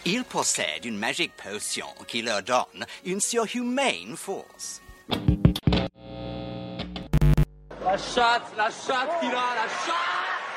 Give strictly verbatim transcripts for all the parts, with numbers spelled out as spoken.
Ils possèdent une magique potion qui leur donne une surhumaine force. La chatte, la chatte, Kira, la chatte!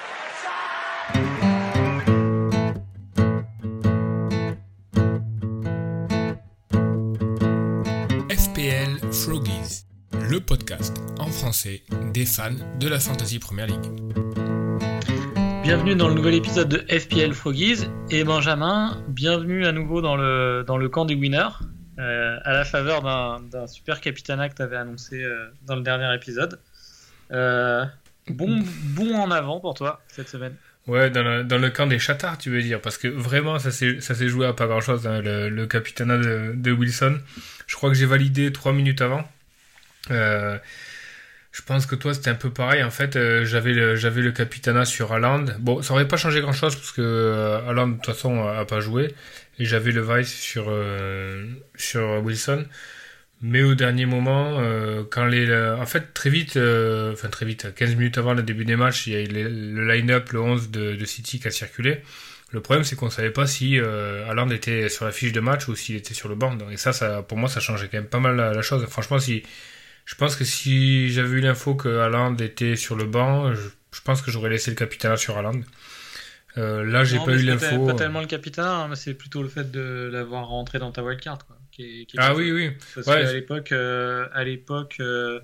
F P L Froggies, le podcast en français des fans de la Fantasy Premier League. Bienvenue dans le nouvel épisode de F P L Froggies et Benjamin, bienvenue à nouveau dans le, dans le camp des winners, euh, à la faveur d'un, d'un super capitana que tu avais annoncé euh, dans le dernier épisode. Euh, bon, bon en avant pour toi cette semaine. Ouais, dans le, dans le camp des chatards, tu veux dire, parce que vraiment, ça s'est, ça s'est joué à pas grand-chose, hein, le, le capitana de, de Wilson. Je crois que j'ai validé trois minutes avant. Euh, je pense que toi, c'était un peu pareil. En fait, euh, j'avais, le, j'avais le capitana sur Haaland. Bon, ça aurait pas changé grand-chose, parce que euh, Haaland, de toute façon, a pas joué. Et j'avais le Vice sur, euh, sur Wilson. Mais au dernier moment, euh, quand les, euh, en fait, très vite, euh, enfin très vite, quinze minutes avant le début des matchs, il y a le, le line-up, le onze de, de City qui a circulé. Le problème, c'est qu'on savait pas si euh, Haaland était sur la fiche de match ou s'il était sur le banc. Et ça, ça, pour moi, ça changeait quand même pas mal la, la chose. Franchement, si, je pense que si j'avais eu l'info que Haaland était sur le banc, je, je pense que j'aurais laissé le capitana sur Haaland. Euh, là, j'ai non, pas eu c'est l'info. Pas, pas tellement le capitana, hein, mais c'est plutôt le fait de l'avoir rentré dans ta wildcard, quoi. Qui est, qui est ah oui, oui. Parce ouais, qu'à l'époque, euh, à l'époque euh,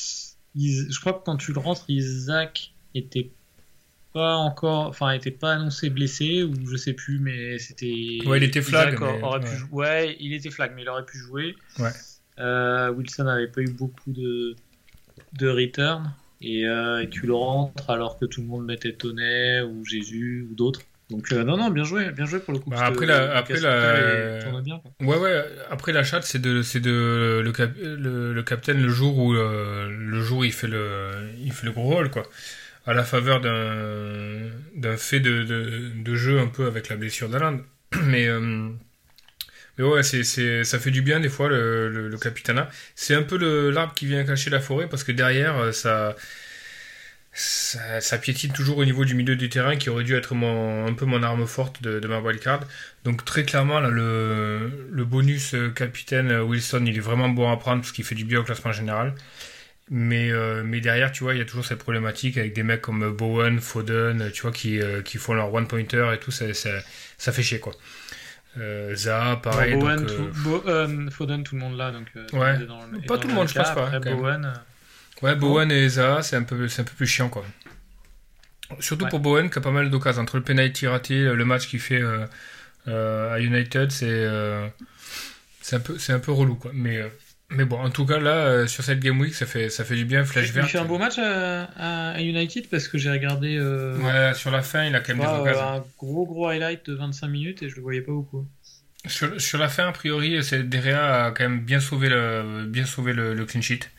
Is- je crois que quand tu le rentres, Isaac était pas encore, enfin, était pas annoncé blessé ou je sais plus, mais c'était. Ouais, il était flag. Isaac mais, aurait ouais. pu jou- ouais, il était flag, mais il aurait pu jouer. Ouais. Euh, Wilson n'avait pas eu beaucoup de de return et, euh, et tu le rentres alors que tout le monde mettait Tonnet ou Jésus ou d'autres. Donc euh, non non, bien joué, bien joué pour le coup. Bah, après la, après la, tourne bien, quoi. ouais ouais, après la chatte, c'est de, c'est de le, cap, le, le capitaine le jour où euh, le jour où il fait le, il fait le gros rôle quoi, à la faveur d'un, d'un fait de, de, de jeu un peu avec la blessure d'Haaland. Mais euh, mais ouais, c'est, c'est, ça fait du bien des fois le, le, le capitana. C'est un peu le, l'arbre qui vient cacher la forêt parce que derrière ça. Ça, ça piétine toujours au niveau du milieu du terrain qui aurait dû être mon, un peu mon arme forte de, de ma wildcard. Donc très clairement, là, le, le bonus euh, capitaine Wilson, il est vraiment bon à prendre parce qu'il fait du bien au classement général. Mais, euh, mais derrière, tu vois, il y a toujours cette problématique avec des mecs comme Bowen, Foden, tu vois, qui, euh, qui font leur one-pointer et tout, ça, ça, ça fait chier, quoi. Euh, Zaha, pareil. Bon, Bowen, donc, euh... tout, Bo, euh, Foden, tout le monde là. Donc, euh, ouais, dans le, pas tout le monde, je pense pas. Après, Bowen... Euh... Ouais, Bowen et Zaha, c'est un peu, c'est un peu plus chiant, quoi. Surtout ouais. Pour Bowen, qui a pas mal d'occasions. Entre le penalty raté, le match qu'il fait euh, euh, à United, c'est, euh, c'est, un peu, c'est un peu relou, quoi. Mais, euh, mais bon, en tout cas, là, euh, sur cette Game Week, ça fait, ça fait du bien, flèche verte. Il fait un beau match à, à United, parce que j'ai regardé... Euh, ouais, sur la fin, il a quand même pas, des occasions. Euh, un gros, gros highlight de vingt-cinq minutes, et je le voyais pas beaucoup. Sur, sur la fin, a priori, c'est, Derrea a quand même bien sauvé le, bien sauvé le, le clean sheet.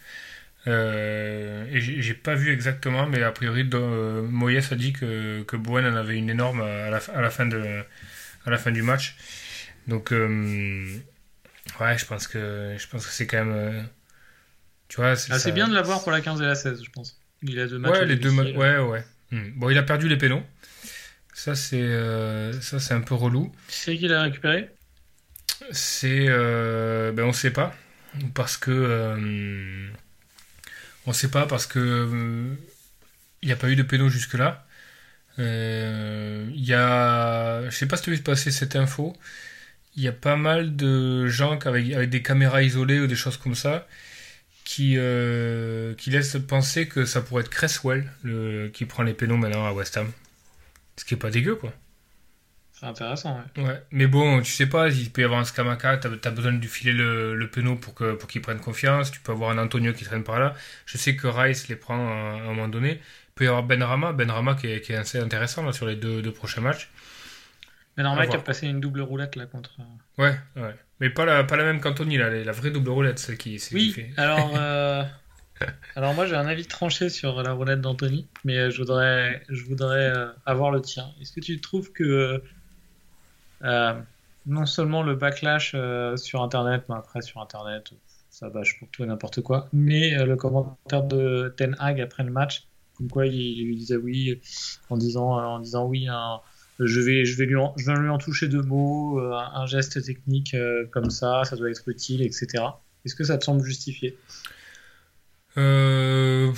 Euh, et j'ai, j'ai pas vu exactement, mais a priori euh, Moyes a dit que, que Bowen en avait une énorme à la, à la fin de à la fin du match. Donc euh, ouais, je pense que je pense que c'est quand même euh, tu vois, c'est, ah, ça... c'est bien de l'avoir pour la quinze et la seize, je pense. Il a deux matchs. Ouais, les deux matchs. Ouais, ouais. Hmm. Bon, il a perdu les pénaux. Ça c'est euh, ça c'est un peu relou. Tu sais qui l'a récupéré? C'est euh, ben on sait pas parce que euh, on sait pas parce que il euh, n'y a pas eu de péno jusque-là. Il euh, y a... Je sais pas si tu as vu passer cette info. Il y a pas mal de gens avec, avec des caméras isolées ou des choses comme ça qui, euh, qui laissent penser que ça pourrait être Cresswell le, qui prend les pénaux maintenant à West Ham. Ce qui est pas dégueu, quoi. C'est intéressant, ouais. Ouais. Mais bon, tu sais pas, il peut y avoir un Scamacca, t'as, t'as besoin de lui filer le, le péno pour, que, pour qu'il prenne confiance, tu peux avoir un Antonio qui traîne par là. Je sais que Rice les prend à, à un moment donné. Il peut y avoir Benrahma, Benrahma qui est, qui est assez intéressant là, sur les deux, deux prochains matchs. Benrahma qui a passé une double roulette là contre... Ouais, ouais. Mais pas la, pas la même qu'Anthony, là, la vraie double roulette, celle qui, celle oui, qui fait. alors... Euh... Alors moi j'ai un avis tranché sur la roulette d'Anthony, mais je voudrais, je voudrais avoir le tien. Est-ce que tu trouves que euh, non seulement le backlash euh, sur Internet, mais après sur Internet ça bâche pour tout et n'importe quoi, mais euh, le commentaire de Ten Hag après le match, comme quoi il, il lui disait oui en disant, en disant oui un, je vais, je vais lui en, je vais lui en toucher deux mots, euh, un, un geste technique euh, comme ça, ça doit être utile, et cetera. Est-ce que ça te semble justifié? Euh,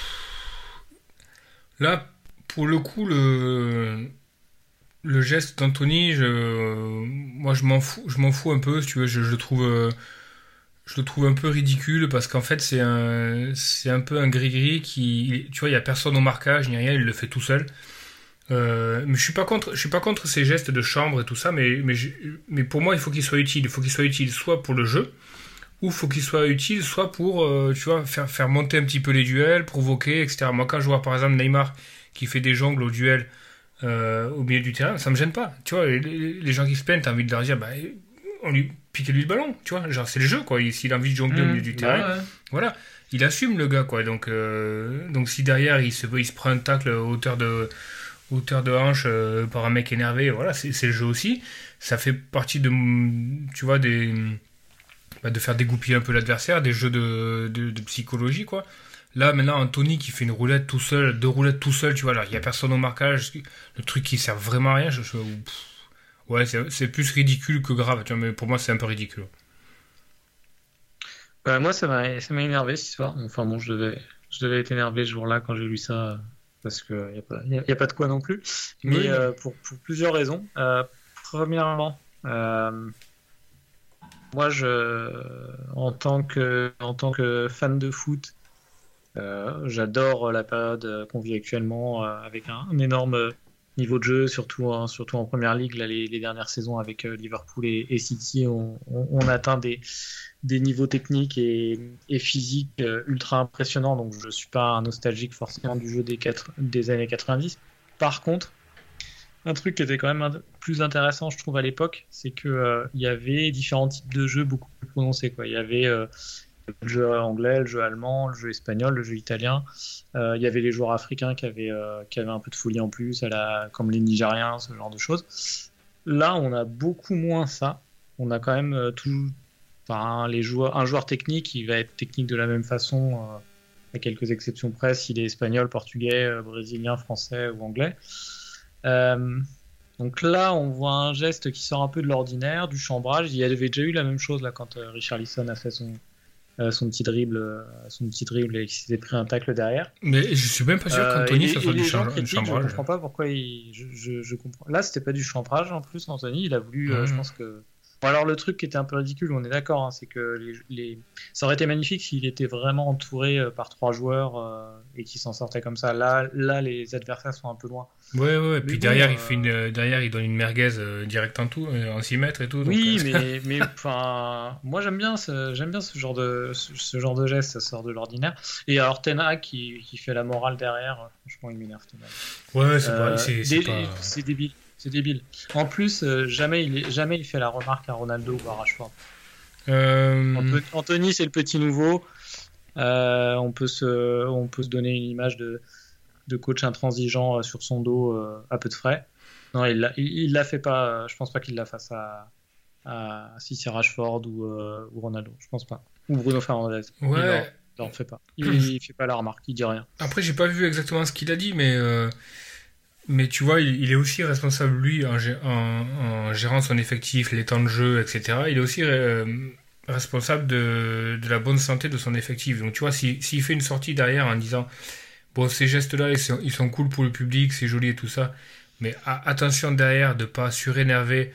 Là, pour le coup, le, le geste d'Anthony, je, moi je m'en fous, je m'en fous un peu, si tu veux, je, je le trouve, euh, je le trouve un peu ridicule parce qu'en fait c'est un, c'est un peu un gris-gris qui, tu vois, il y a personne au marquage ni rien, il le fait tout seul. Euh, mais je suis pas contre, je suis pas contre ces gestes de chambre et tout ça, mais mais, je- mais pour moi il faut qu'il soit utile, il faut qu'il soit utile soit pour le jeu ou faut qu'il soit utile soit pour, euh, tu vois, faire faire monter un petit peu les duels, provoquer, et cetera. Moi quand je vois par exemple Neymar qui fait des jongles au duel euh, au milieu du terrain, ça me gêne pas. Tu vois, les, les gens qui se plaignent, t'as envie de leur dire, bah, on lui piquez-lui le ballon, tu vois, genre c'est le jeu quoi. Il- S'il a envie de jongler au milieu du Mmh, terrain, bah ouais. voilà, il assume le gars quoi. Donc euh, donc si derrière il se il se prend un tacle à hauteur de hauteur de hanche euh, par un mec énervé, voilà, c'est c'est le jeu aussi. Ça fait partie de, tu vois, des, bah, de faire dégoupiller un peu l'adversaire, des jeux de, de, de psychologie, quoi. Là, maintenant, Anthony qui fait une roulette tout seul, deux roulettes tout seul, tu vois, alors il n'y a personne au marquage, le truc qui sert vraiment à rien, je, je- pff, ouais, c'est c'est plus ridicule que grave, tu vois, mais pour moi, c'est un peu ridicule. Bah, moi, ça m'a, ça m'a énervé cette histoire. Enfin bon, je devais, je devais être énervé ce jour-là quand j'ai lu ça, euh, parce que y a pas, y a, y a pas de quoi non plus. Oui, Mais non. euh, pour, pour plusieurs raisons. Euh, premièrement, euh, moi, je, en tant que, en tant que fan de foot, euh, j'adore la période qu'on vit actuellement euh, avec un, un énorme niveau de jeu, surtout, en- surtout en première ligue. Là, les, les dernières saisons avec euh, Liverpool et, et City, on, on, on atteint des, des niveaux techniques et, et physiques euh, ultra impressionnants. Donc, je suis pas un nostalgique forcément du jeu des, quatre- des années quatre-vingt-dix. Par contre, un truc qui était quand même un- plus intéressant, je trouve, à l'époque, c'est que euh, il y avait différents types de jeux beaucoup plus prononcés, quoi. Il y avait euh, le jeu anglais, le jeu allemand, le jeu espagnol, le jeu italien. Euh, il y avait les joueurs africains qui avaient, euh, qui avaient un peu de folie en plus, à la, comme les Nigériens, ce genre de choses. Là, on a beaucoup moins ça. On a quand même euh, tout, enfin, les joueurs, un joueur technique, il va être technique de la même façon, euh, à quelques exceptions près, s'il est espagnol, portugais, euh, brésilien, français ou anglais. Euh, donc là, on voit un geste qui sort un peu de l'ordinaire, du chambrage. Il y avait déjà eu la même chose là quand euh, Richarlison a fait son, euh, son petit dribble, euh, son petit dribble et qu'il s'était pris un tacle derrière. Mais je suis même pas sûr Euh, et qu'Anthony, les, ça et soit du les gens cham- du critiquent, je chambrage. comprends pas pourquoi il, je, je, je comprends. Là, c'était pas du chambrage en plus, Anthony. Il a voulu, euh, je Mmh. pense que. Bon, alors le truc qui était un peu ridicule, on est d'accord, hein, c'est que les, les... ça aurait été magnifique s'il était vraiment entouré euh, par trois joueurs euh, et qu'il s'en sortait comme ça. Là, là, les adversaires sont un peu loin. Ouais, ouais, ouais. Mais Puis bon, derrière, il fait une, euh, euh, derrière, il donne une merguez euh, direct en tout, euh, en six mètres et tout. Donc, oui, euh, mais mais enfin, moi j'aime bien ce j'aime bien ce genre de ce, ce genre de geste, ça sort de l'ordinaire. Et alors Ten Hag qui, qui fait la morale derrière, euh, franchement il m'énerve Ten Hag. ouais, c'est pas, Euh, c'est, c'est dé- pas. c'est débile, c'est débile. En plus, euh, jamais il est- jamais il fait la remarque à Ronaldo ou à Rashford. Euh, Anto- Anthony c'est le petit nouveau. Euh, on peut se on peut se donner une image de de coach intransigeant euh, sur son dos euh, à peu de frais. Non, il l'a il, il l'a fait pas. euh, Je pense pas qu'il la fasse à à si c'est Rashford ou, euh, ou Ronaldo, je pense pas. Ou Bruno Fernandes. Il leur, ouais. il leur fait pas. Il, il fait pas la remarque, il dit rien. Après, j'ai pas vu exactement ce qu'il a dit, mais, euh, mais tu vois, il, il est aussi responsable, lui, en, gé- en, en gérant son effectif, les temps de jeu, et cetera. Il est aussi euh, responsable de, de la bonne santé de son effectif. Donc, tu vois, si, s'il fait une sortie derrière en disant, bon, ces gestes-là, ils sont, ils sont cool pour le public, c'est joli et tout ça, mais a- attention derrière de pas surénerver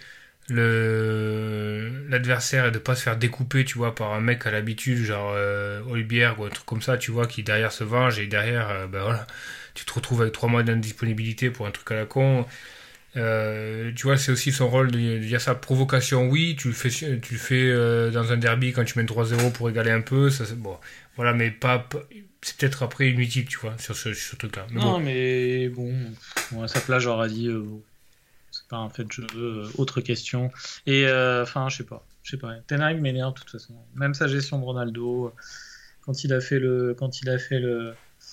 le l'adversaire et de pas se faire découper, tu vois, par un mec à l'habitude, genre euh, Hojbjerg ou un truc comme ça, tu vois, qui derrière se venge et derrière, euh, ben voilà, tu te retrouves avec trois mois d'indisponibilité pour un truc à la con. Euh, tu vois, c'est aussi son rôle de, de dire ça. Provocation, oui, tu le fais, tu le fais euh, dans un derby quand tu mènes trois zéro pour égaler un peu, ça, c'est, bon, voilà, mais pas, pas- c'est peut-être après inutile, tu vois, sur ce, sur ce truc-là. Mais Non, bon, mais bon, bon, à sa place, j'aurais dit, euh, c'est pas un fait de jeu, euh, autre question. Et euh, enfin, je sais pas, je sais pas. Ten Hag m'énerve de toute façon. Même sa gestion de Ronaldo, quand il a fait le, quand il a fait le,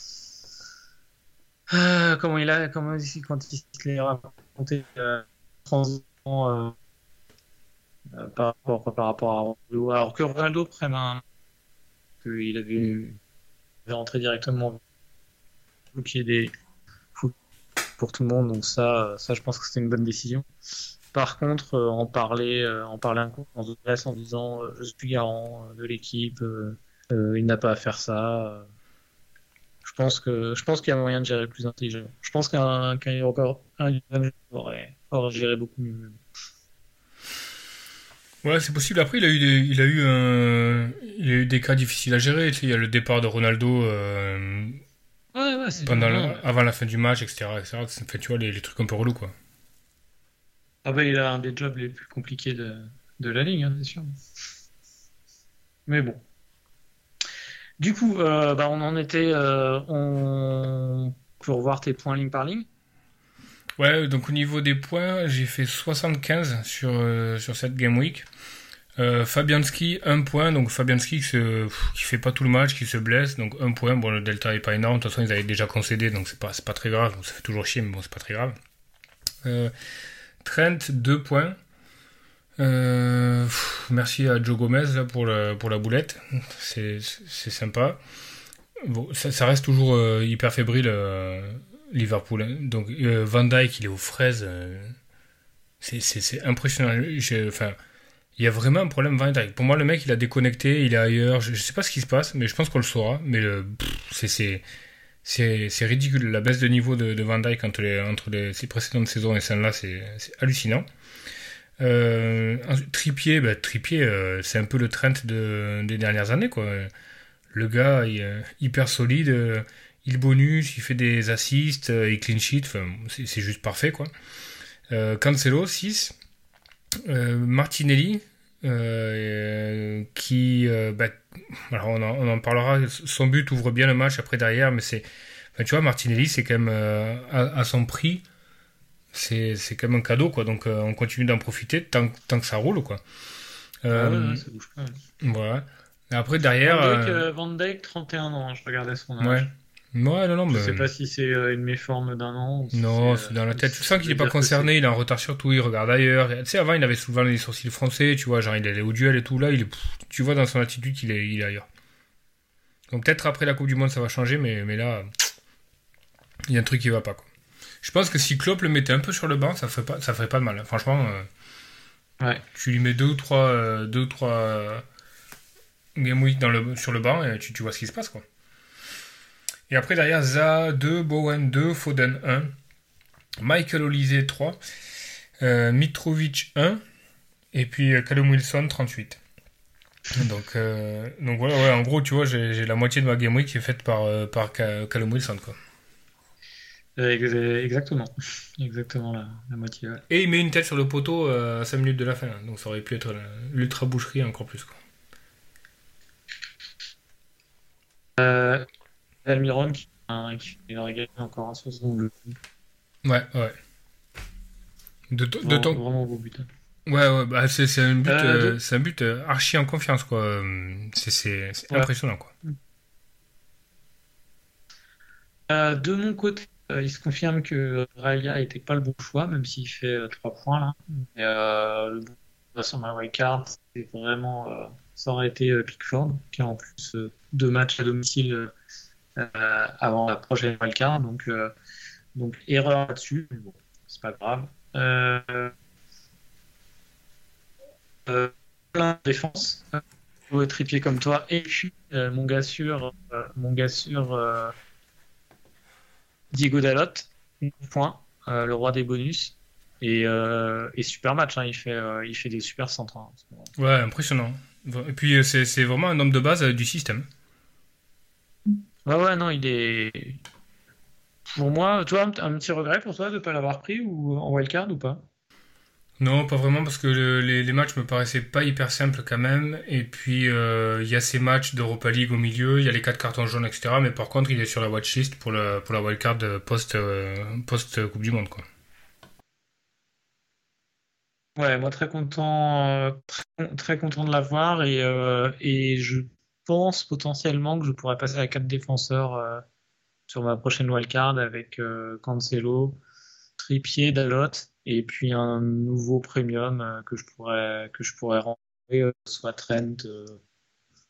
ah, comment il a, comment il- quand il se l'est raconté, euh, transition, euh, euh, par rapport, par rapport à Ronaldo. Alors que Ronaldo prenne un, qu'il avait, il avait rentré directement, faut qu'il y ait des, faut pour tout le monde, donc ça, ça je pense que c'était une bonne décision. Par contre, euh, en parler, euh, en parler un coup en en disant euh, je suis garant de l'équipe, euh, euh, il n'a pas à faire ça. euh, Je pense que je pense qu'il y a moyen de gérer plus intelligemment. Je pense qu'un qu'un encore un aurait, aurait géré beaucoup mieux. Ouais, c'est possible. Après, il a eu des, il a eu un, il a eu des cas difficiles à gérer. Tu sais, il y a le départ de Ronaldo euh, Ouais, ouais, c'est pendant bien. le- avant la fin du match, et cetera, et cetera. Ça fait, tu vois, les, les trucs un peu relous, quoi. Ah bah il a un des jobs les plus compliqués de, de la ligue, hein, c'est sûr. Mais bon. Du coup, euh, bah on en était, euh, on peut revoir tes points ligne par ligne. Ouais, donc au niveau des points, j'ai fait soixante-quinze sur, euh, sur cette Game Week. Euh, Fabianski, un point. Donc Fabianski qui, se, pff, qui fait pas tout le match, qui se blesse. Donc un point. Bon, le delta est pas énorme. De toute façon, ils avaient déjà concédé, donc c'est pas, c'est pas très grave. Bon, ça fait toujours chier, mais bon, c'est pas très grave. Euh, Trent, deux points. Euh, pff, merci à Joe Gomez là, pour, la, pour la boulette. C'est, c'est sympa. Bon, ça, ça reste toujours euh, hyper fébrile, euh, Liverpool. Hein. Donc euh, Van Dijk, il est aux fraises. euh, c'est, c'est, c'est impressionnant. J'ai- Enfin, il y a vraiment un problème Van Dijk. Pour moi, le mec, il a déconnecté, il est ailleurs. Je, je sais pas ce qui se passe, mais je pense qu'on le saura. Mais le, pff, c'est, c'est, c'est, c'est ridicule. La baisse de niveau de, de Van Dijk entre, les, entre les, ses précédentes saisons et celle-là, c'est, c'est hallucinant. Euh, ensuite, Trippier, bah, Trippier, euh, c'est un peu le Trent de, des dernières années, quoi. Le gars, il est hyper solide, euh, il bonus, il fait des assists, euh, il clean sheet, enfin, c'est, c'est juste parfait, quoi. Euh, Cancelo, six. Euh, Martinelli, euh, qui, euh, bah, alors on en, on en parlera, son but ouvre bien le match après derrière, mais c'est, enfin, tu vois, Martinelli, c'est quand même euh, à, à son prix, c'est, c'est quand même un cadeau, quoi. Donc euh, on continue d'en profiter tant, tant que ça roule, quoi. Ah ouais, Euh, ouais, ça bouge pas. voilà. Et après Van derrière, Dijk, euh, euh, Van Dijk, trente et un ans, hein, je regardais son ouais, âge. ouais, non, non, Je mais sais pas si c'est euh, une méforme d'un an ou si c'est, non, euh, c'est dans la ou tête. Tu si sens ça qu'il veut est pas dire que concerné, c'est. il est en retard sur tout, il regarde ailleurs. Et, tu sais, avant, il avait souvent les sourcils froncés, tu vois, genre il allait au duel et tout. Là, il est, pff, tu vois dans son attitude qu'il est, il est ailleurs. Donc peut-être après la Coupe du Monde, ça va changer, mais, mais là, il y a un truc qui va pas, quoi. Je pense que si Klopp le mettait un peu sur le banc, ça ferait pas, ça ferait pas de mal. Hein. Franchement, euh, Ouais. tu lui mets deux ou trois, euh, deux ou trois euh, Game Week dans le, sur le banc et tu, tu vois ce qui se passe, quoi. Et après, derrière, Zaha deux, Bowen deux, Foden un, Michael Olise trois, euh, Mitrovic un, et puis euh, Callum Wilson trente-huit. Donc, euh, donc voilà, ouais, en gros, tu vois, j'ai, j'ai la moitié de ma Game Week qui est faite par, euh, par Ca- Callum Wilson, quoi. Euh, ex- Exactement. Exactement la, la moitié. Ouais. Et il met une tête sur le poteau euh, à cinq minutes de la fin, hein. Donc ça aurait pu être la- l'ultra boucherie encore plus, quoi. Euh, Almiron qui, hein, qui fait gagner encore un soixante deux. Ouais, ouais. De, to- de Vraiment, ton... vraiment beau but. Hein. Ouais, ouais, bah c'est, c'est un but, Euh, euh, de... c'est un but euh, archi en confiance, quoi. Euh, C'est, c'est, c'est Ouais. impressionnant, quoi. Euh, de mon côté, euh, il se confirme que Raya n'était pas le bon choix, même s'il fait euh, trois points là. Et, euh, le bon choix sur ma wildcard, c'est vraiment, euh, ça aurait été euh, Pickford, qui a en plus euh, deux matchs à domicile euh, avant la prochaine wildcard, donc, euh, donc erreur là-dessus, mais bon, c'est pas grave. Euh, euh, plein de défense, euh, Trippier comme toi, et puis euh, mon gars sûr, euh, mon gars sûr. euh, Diego Dalot, point, euh, le roi des bonus. Et, euh, et super match, hein, il, fait, euh, il fait des super centres. Hein, en ce moment. Ouais, impressionnant. Et puis euh, c'est, c'est vraiment un homme de base euh, du système. Ouais, ouais, non, il est. Pour moi, toi, un, un petit regret pour toi de ne pas l'avoir pris ou en wildcard ou pas? Non, pas vraiment, parce que le- les, les matchs me paraissaient pas hyper simples quand même. Et puis, euh, il y a ces matchs d'Europa League au milieu, il y a les quatre cartons jaunes, et cetera. Mais par contre, il est sur la watchlist pour, la pour la wildcard euh, post, euh, post Coupe du Monde, quoi. Ouais, moi très content, euh, très, très content de l'avoir et, euh, et je pense potentiellement que je pourrais passer à quatre défenseurs euh, sur ma prochaine wildcard avec euh, Cancelo, Trippier, Dalot et puis un nouveau premium euh, que je pourrais que je pourrais rentrer, euh, soit Trent, euh,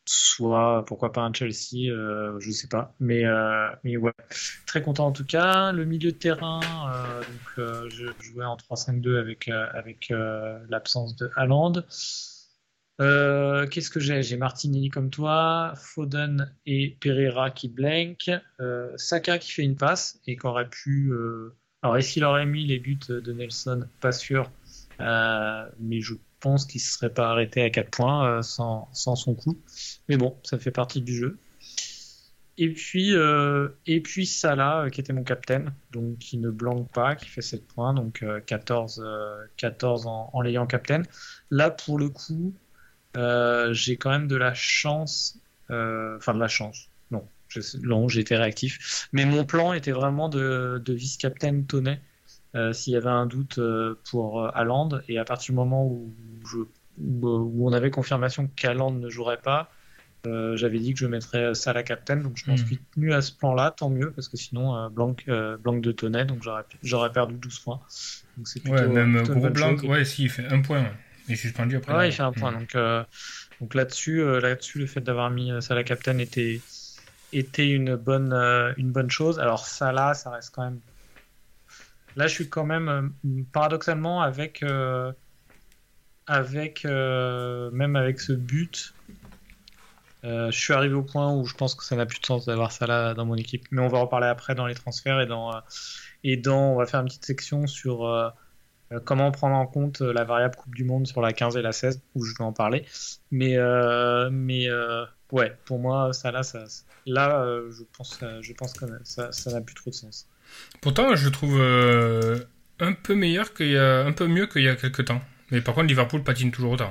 soit pourquoi pas un Chelsea, euh, je sais pas. Mais, euh, mais ouais, très content en tout cas. Le milieu de terrain, euh, donc euh, je jouais en trois cinq deux avec, euh, avec euh, l'absence de Haaland. Euh, qu'est-ce que j'ai? J'ai Martinelli comme toi, Foden et Pereira qui blank, euh, Saka qui fait une passe et qui aurait pu. Euh... Alors, est-ce qu'il aurait mis les buts de Nelson? Pas sûr, euh, mais je pense qu'il ne se serait pas arrêté à quatre points euh, sans, sans son coup. Mais bon, ça fait partie du jeu. Et puis, euh, et puis Salah, euh, qui était mon capitaine, donc qui ne blanque pas, qui fait sept points, donc euh, quatorze, euh, quatorze en, en l'ayant capitaine. Là, pour le coup. Euh, j'ai quand même de la chance, euh, enfin de la chance, non, je, non, j'ai été réactif, mais mon plan était vraiment de, de vice-captain Toney, euh, s'il y avait un doute euh, pour euh, Haaland, et à partir du moment où, je, où, où on avait confirmation qu'Haaland ne jouerait pas, euh, j'avais dit que je mettrais Salah captain, donc je m'en suis tenu à ce plan-là, tant mieux, parce que sinon, euh, blanc, euh, blanc de Toney, donc j'aurais, j'aurais perdu douze points. Donc c'est plutôt, ouais, même plutôt gros blanc, chose. ouais, si, il fait un point. Ouais. Il est suspendu après. Ouais, il fait un point. Mmh. Donc, euh, donc là-dessus, euh, là-dessus, le fait d'avoir mis euh, Salah captain était, était une, bonne, euh, une bonne chose. Alors, Salah, ça reste quand même. Là, je suis quand même, euh, paradoxalement, avec. Euh, avec euh, même avec ce but, euh, je suis arrivé au point où je pense que ça n'a plus de sens d'avoir Salah dans mon équipe. Mais on va en reparler après dans les transferts et dans. Euh, et dans on va faire une petite section sur. Euh, Comment prendre en compte la variable Coupe du Monde sur la quinze et la seize, où je vais en parler. Mais, euh, mais euh, ouais, pour moi, ça là, ça, là euh, je, pense, je pense que ça, ça n'a plus trop de sens. Pourtant, je le trouve euh, un peu meilleur qu'il y a, un peu mieux qu'il y a quelques temps. Mais par contre, Liverpool patine toujours autant.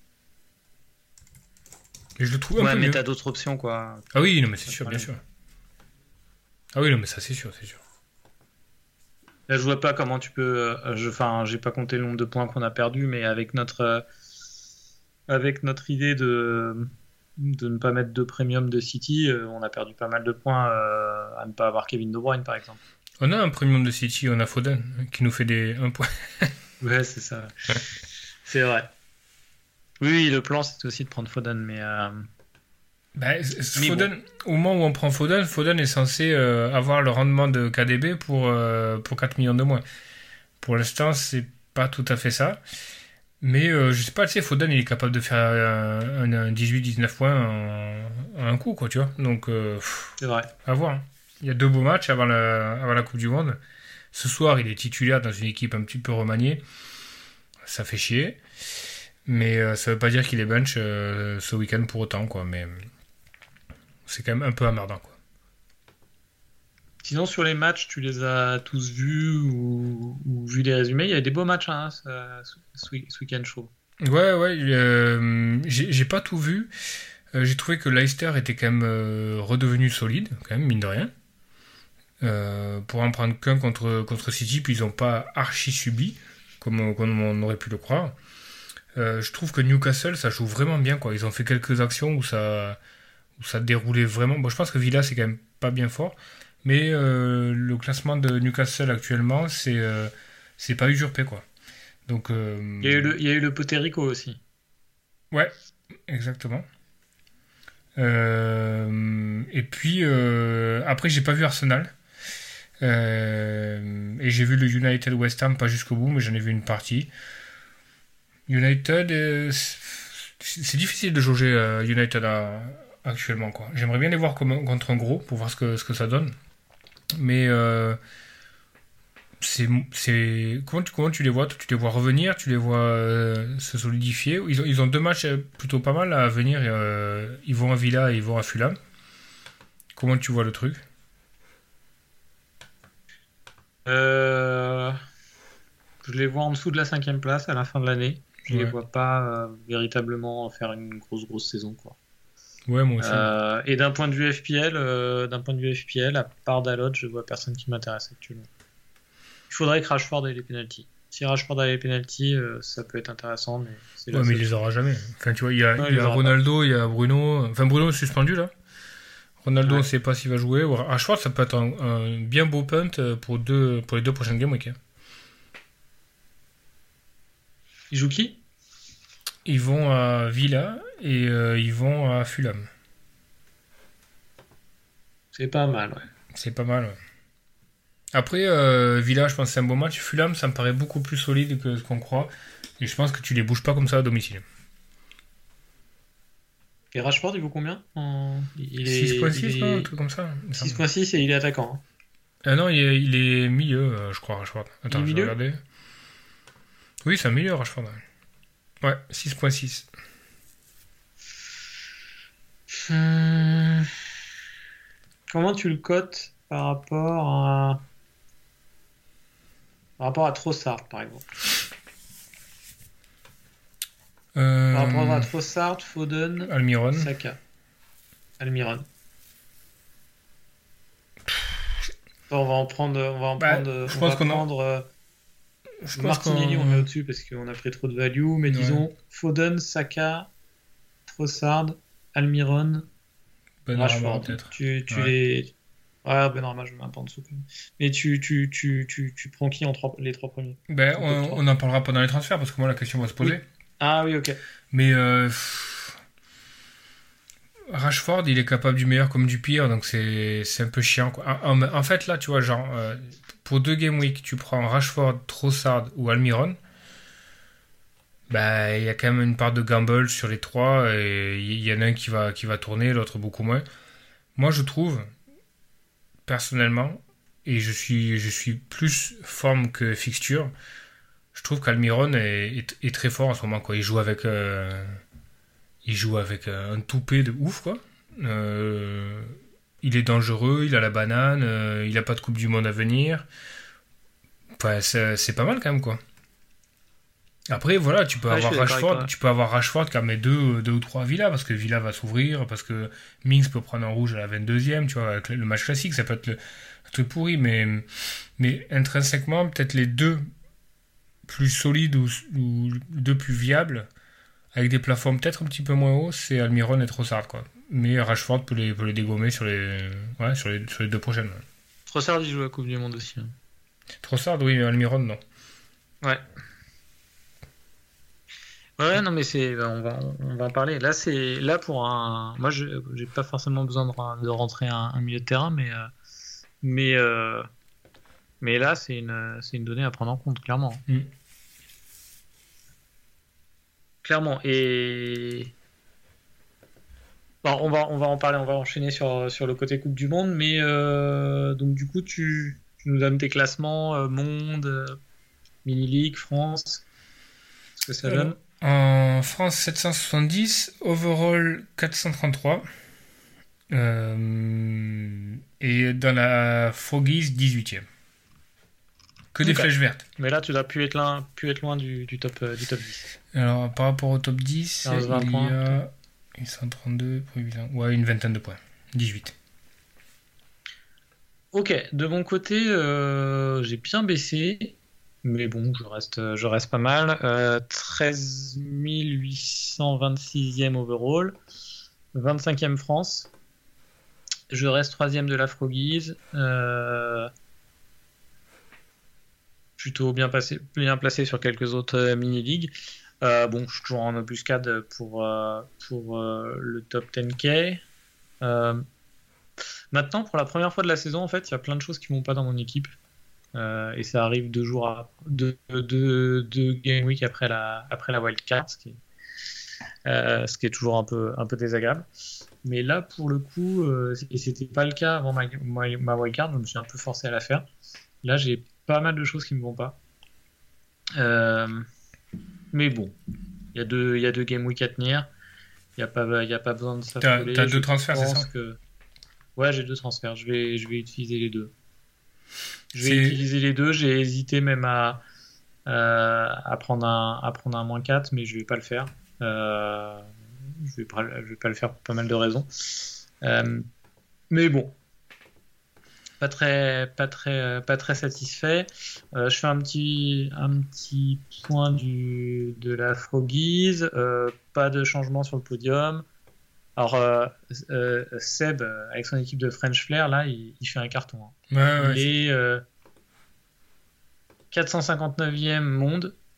Et je le trouve un ouais, peu mais mieux. t'as d'autres options, quoi. Ah oui, non, mais c'est sûr, bien sûr. Ah oui, non, mais ça, c'est sûr, c'est sûr. Là, je vois pas comment tu peux. Je, enfin, j'ai pas compté le nombre de points qu'on a perdu, mais avec notre, euh, avec notre idée de de ne pas mettre de premium de City, euh, on a perdu pas mal de points euh, à ne pas avoir Kevin De Bruyne, par exemple. On a un premium de City, on a Foden qui nous fait des un point. Ouais, c'est ça. C'est vrai. Oui, oui, le plan c'était aussi de prendre Foden, mais. Euh... Bah, Foden, bon. Au moment où on prend Foden, Foden est censé euh, avoir le rendement de K D B pour, euh, pour quatre millions de moins. Pour l'instant, c'est pas tout à fait ça. Mais euh, je sais pas, tu sais, Foden il est capable de faire un, un dix-huit dix-neuf points en, en un coup, quoi, tu vois. Donc, euh, c'est vrai. À voir. Hein. Il y a deux beaux matchs avant la, avant la Coupe du Monde. Ce soir, il est titulaire dans une équipe un petit peu remaniée. Ça fait chier. Mais euh, ça veut pas dire qu'il est bench euh, ce week-end pour autant, quoi. Mais. C'est quand même un peu emmerdant, quoi. Sinon, sur les matchs, tu les as tous vus ou, ou vu les résumés? Il y a des beaux matchs hein, ce, ce week-end chaud. Ouais, ouais. Euh, j'ai, j'ai pas tout vu. Euh, j'ai trouvé que Leicester était quand même euh, redevenu solide, quand même, mine de rien. Euh, pour en prendre qu'un contre, contre City, puis ils n'ont pas archi subi, comme, comme on aurait pu le croire. Euh, je trouve que Newcastle, ça joue vraiment bien, quoi. Ils ont fait quelques actions où ça... où ça déroulait vraiment. Bon, je pense que Villa, c'est quand même pas bien fort. Mais euh, le classement de Newcastle actuellement, c'est, euh, c'est pas usurpé, quoi. Donc, euh, il, y a eu le, il y a eu le Poterico aussi. Ouais, exactement. Euh, et puis, euh, après, j'ai pas vu Arsenal. Euh, et j'ai vu le United West Ham, pas jusqu'au bout, mais j'en ai vu une partie. United, euh, c'est, c'est difficile de jauger euh, United à... actuellement, quoi. J'aimerais bien les voir comme, contre un gros pour voir ce que, ce que ça donne. Mais euh, c'est, c'est... Comment, tu, comment tu les vois? Tu les vois revenir? Tu les vois euh, se solidifier? Ils ont, ils ont deux matchs plutôt pas mal à venir. Euh, ils vont à Villa et ils vont à Fulham. Comment tu vois le truc? euh... Je les vois en dessous de la cinquième place à la fin de l'année. Je ouais. les vois pas euh, véritablement faire une grosse grosse saison, quoi. Ouais, moi aussi. Euh, et d'un point de vue F P L, euh, d'un point de vue F P L, à part Dalot, je vois personne qui m'intéresse actuellement. Il faudrait que Rashford ait les penalties. Si Rashford a les penalties, euh, ça peut être intéressant, mais c'est ouais, mais il les aura jamais. Enfin, tu vois, il y a, ouais, il y a Ronaldo, pas. Il y a Bruno. Enfin, Bruno est suspendu là. Ronaldo, ouais. On ne sait pas s'il va jouer. Rashford, ça peut être un, un bien beau punt pour deux, pour les deux prochaines game week. Il joue qui? ils vont à Villa et euh, ils vont à Fulham. C'est pas mal, ouais. C'est pas mal, ouais. Après, euh, Villa, je pense que c'est un bon match. Fulham, ça me paraît beaucoup plus solide que ce qu'on croit. Et je pense que tu les bouges pas comme ça à domicile. Et Rashford, il vaut combien en... il six virgule six, il non, est... un truc comme ça. six virgule six et il est attaquant. Hein. Ah non, il est, il est milieu, euh, je crois, Rashford. Attends, il est je vais milieu regarder. Oui, c'est un milieu, Rashford. Ouais, ouais six virgule six. Hum... Comment tu le cotes par rapport à par rapport à Trossard, par exemple euh... Par rapport à Trossard, Foden, Almiron, Saka, Almiron. Bon, on va en prendre, on va en bah, prendre, je on pense va qu'on prendre a... euh, je pense Martinelli, qu'on... on met au-dessus parce qu'on a pris trop de value, mais Ouais. disons Foden, Saka, Trossard, Almiron, Ben Rama, Rashford. peut-être. Tu, tu Ouais. les. Ouais, Ben Rama, je mets un peu en dessous. Quand même. Mais tu, tu, tu, tu, tu prends qui en trois, les trois premiers Ben, Top on, trois. on en parlera pendant les transferts parce que moi la question va se poser. Oui. Ah oui, ok. Mais euh, pff, Rashford, il est capable du meilleur comme du pire, donc c'est c'est un peu chiant, quoi. En, en- en fait, là, tu vois, genre, euh, pour deux Game Week, tu prends Rashford, Trossard ou Almiron, bah, il y a quand même une part de gamble sur les trois, et il y, y en a un qui va, qui va tourner, l'autre beaucoup moins. Moi, je trouve, personnellement, et je suis, je suis plus forme que fixture, je trouve qu'Almiron est, est, est très fort en ce moment, quoi. Il joue avec, euh, il joue avec euh, un toupet de ouf, quoi. Euh, il est dangereux, il a la banane, euh, il a pas de Coupe du Monde à venir. Enfin, c'est, c'est pas mal quand même, quoi. Après, voilà, tu peux Ouais, je avoir suis d'accord avec Rashford, toi. tu peux avoir Rashford qui en met deux, deux ou trois à Villa, parce que Villa va s'ouvrir, parce que Mings peut prendre un rouge à la vingt-deuxième, tu vois, avec le match classique, ça peut être le, le truc pourri, mais, mais intrinsèquement, peut-être les deux plus solides ou, ou deux plus viables, avec des plafonds peut-être un petit peu moins hauts, c'est Almiron et Trossard, quoi. Mais Rashford peut les, peut les dégommer sur les, ouais, sur les, sur les deux prochaines. Ouais. Trossard, il joue la Coupe du Monde aussi. Hein. Trossard, oui, mais Almiron, non. Ouais. Ouais, non, mais c'est, on va, on va en parler. Là, c'est, là pour un, moi, je, j'ai pas forcément besoin de, de rentrer un, un milieu de terrain, mais, euh, mais, euh, mais là, c'est une, c'est une donnée à prendre en compte, clairement. Mm. Clairement. Et bon, on va, on va en parler, on va enchaîner sur, sur le côté Coupe du Monde, mais euh, donc du coup, tu, tu nous donnes tes classements euh, monde, euh, mini league, France, ce que ça Alors, donne. en France, sept cent soixante-dix, overall quatre cent trente-trois. Euh, et dans la Froggies, dix-huitième. Que des Ok. flèches vertes. Mais là, tu dois plus être loin, plus être loin du, du top, euh, du top dix. Alors, par rapport au top dix, quinze, vingt il y points. a cent trente-deux, ouais, une vingtaine de points. dix-huit. Ok, de mon côté, euh, j'ai bien baissé, mais bon, je reste, je reste pas mal. Euh, treize mille huit cent vingt-sixième overall, vingt-cinquième France. Je reste troisième de la Froggies. Euh, plutôt bien, passé, bien placé sur quelques autres euh, mini-ligues. Euh, bon, je suis toujours en embuscade pour, euh, pour euh, le top dix K. Euh, maintenant, pour la première fois de la saison, en fait, il y a plein de choses qui vont pas dans mon équipe. Euh, et ça arrive deux jours à, deux, deux, deux game week après la, après la wildcard, ce qui est, euh, ce qui est toujours un peu, un peu désagréable. Mais là, pour le coup, euh, et c'était pas le cas avant ma, ma, ma wildcard, je me suis un peu forcé à la faire. Là, j'ai pas mal de choses qui me vont pas. Euh, mais bon, il y a deux, il y a deux game week à tenir. Il n'y a pas, il y a pas besoin de s'affoler. T'as, t'as Je deux transferts, c'est pense ça que... Ouais, j'ai deux transferts. Je vais, je vais utiliser les deux. Je vais C'est- utiliser les deux. J'ai hésité même à, euh, à, prendre un, à prendre un moins quatre, mais je vais pas le faire. Euh, je vais pas, je vais pas le faire pour pas mal de raisons. Euh, mais bon, pas très, pas très, pas très satisfait. Euh, je fais un petit, un petit point du, de la Froggies. Euh, pas de changement sur le podium. Alors, euh, euh, Seb, euh, avec son équipe de French Flair, là, il, il fait un carton. Hein. Ouais, ouais, il est euh, quatre cent cinquante-neuvième monde,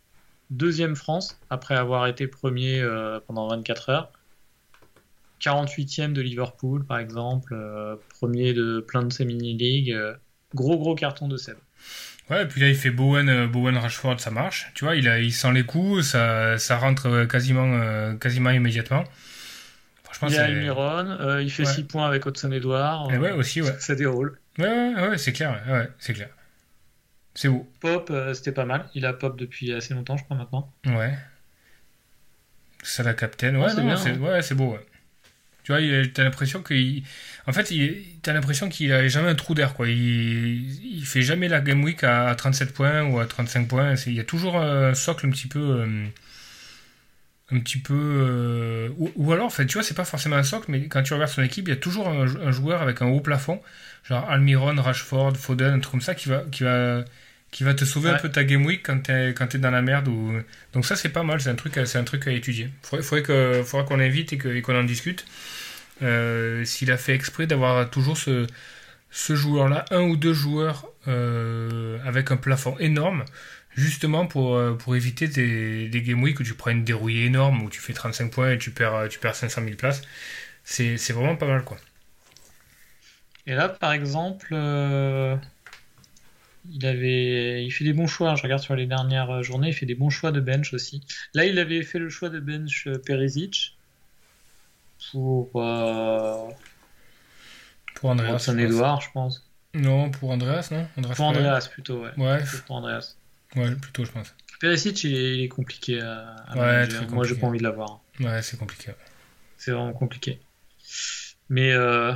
deuxième France, après avoir été premier euh, pendant vingt-quatre heures. quarante-huitième de Liverpool, par exemple. Euh, premier de plein de ces mini-ligues. Euh, gros, gros carton de Seb. Ouais, et puis là, il fait Bowen, euh, Bowen Rashford, ça marche. Tu vois, il, a, il sent les coups, ça, ça rentre euh, quasiment, euh, quasiment immédiatement. Franchement, Il y a c'est... Almiron, euh, il fait Ouais. six points avec Hudson-Edouard. Et ouais, aussi, ouais. Ça déroule. Ouais, ouais, ouais, c'est clair, ouais, ouais, c'est clair. C'est beau. Pop, euh, c'était pas mal. Il a Pop depuis assez longtemps, je crois, maintenant. Ouais. Ça, la capitaine. Non, Ouais, c'est non, bien, c'est, hein. ouais, c'est beau, ouais. Tu vois, il- t'as l'impression qu'il... En fait, il- t'as l'impression qu'il a jamais un trou d'air, quoi. Il, il fait jamais la Game Week à, à trente-sept points ou à trente-cinq points. C'est- Il y a toujours un socle un petit peu... euh, un petit peu... euh, ou, ou alors, en fait, tu vois, c'est pas forcément un socle, mais quand tu regardes son équipe, il y a toujours un, un joueur avec un haut plafond, genre Almiron, Rashford, Foden, un truc comme ça, qui va... Qui va qui va te sauver un Ouais. peu ta game week quand t'es, quand t'es dans la merde. Ou... Donc ça, c'est pas mal, c'est un truc, à- c'est un truc à étudier. Faudrait, faudrait, que, faudrait qu'on l'invite et, que, et qu'on en discute. Euh, s'il a fait exprès d'avoir toujours ce, ce joueur-là, un ou deux joueurs euh, avec un plafond énorme, justement pour, euh, pour éviter des, des game week où tu prends une dérouillée énorme, où tu fais trente-cinq points et tu perds, tu perds cinq cent mille places. C'est, c'est vraiment pas mal, quoi. Et là, par exemple, euh, il avait, il fait des bons choix. Je regarde sur les dernières journées, il fait des bons choix de bench aussi. Là, il avait fait le choix de bench euh, Perisic pour, euh, Pour Andreas. Hudson je pense. Edouard, je pense. Non, pour Andreas, non Andreas Pour Pereira. Andreas plutôt, ouais. Ouais, Plutôt pour Andreas. ouais, plutôt, je pense. Perisic, il est, il est compliqué à, à Ouais, manager. très Moi, j'ai compliqué. pas envie de l'avoir. Ouais, c'est compliqué. C'est vraiment compliqué. Mais euh...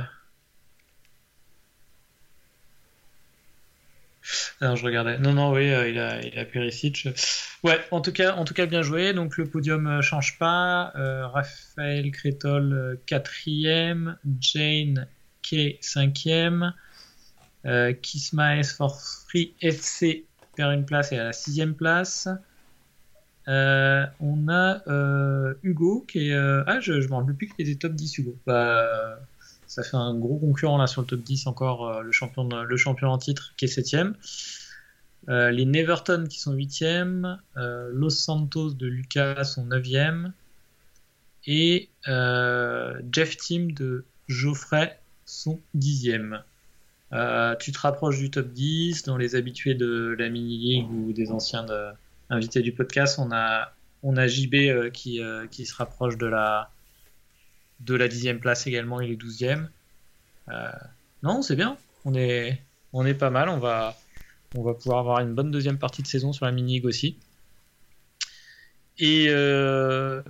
alors je regardais. Non, non, oui, euh, il a, il a Perisic. Ouais, en tout cas, en tout cas, bien joué. Donc le podium euh, change pas. Euh, Raphaël Crétol euh, quatrième, Jane Kay cinquième, euh, Kismaes for Free F C perd une place et à la sixième place. Euh, on a euh, Hugo qui est. euh, Ah, je, je me rappelle plus qu'il était top dix, Hugo. Bah, euh, ça fait un gros concurrent là sur le top dix, encore euh, le, champion de- le champion en titre qui est septième. Euh, les Neverton qui sont huitième. Euh, Los Santos de Lucas sont neuvième. Et euh, Jeff Team de Geoffrey sont dixième. Euh, tu te rapproches du top dix. Dans les habitués de la mini-league ou des anciens de- invités du podcast, on a, on a J B euh, qui, euh, qui se rapproche de la, de la dixième place également, il est douzième. Euh, non, c'est bien. On est, on est pas mal. On va, on va pouvoir avoir une bonne deuxième partie de saison sur la mini-league aussi. Et euh,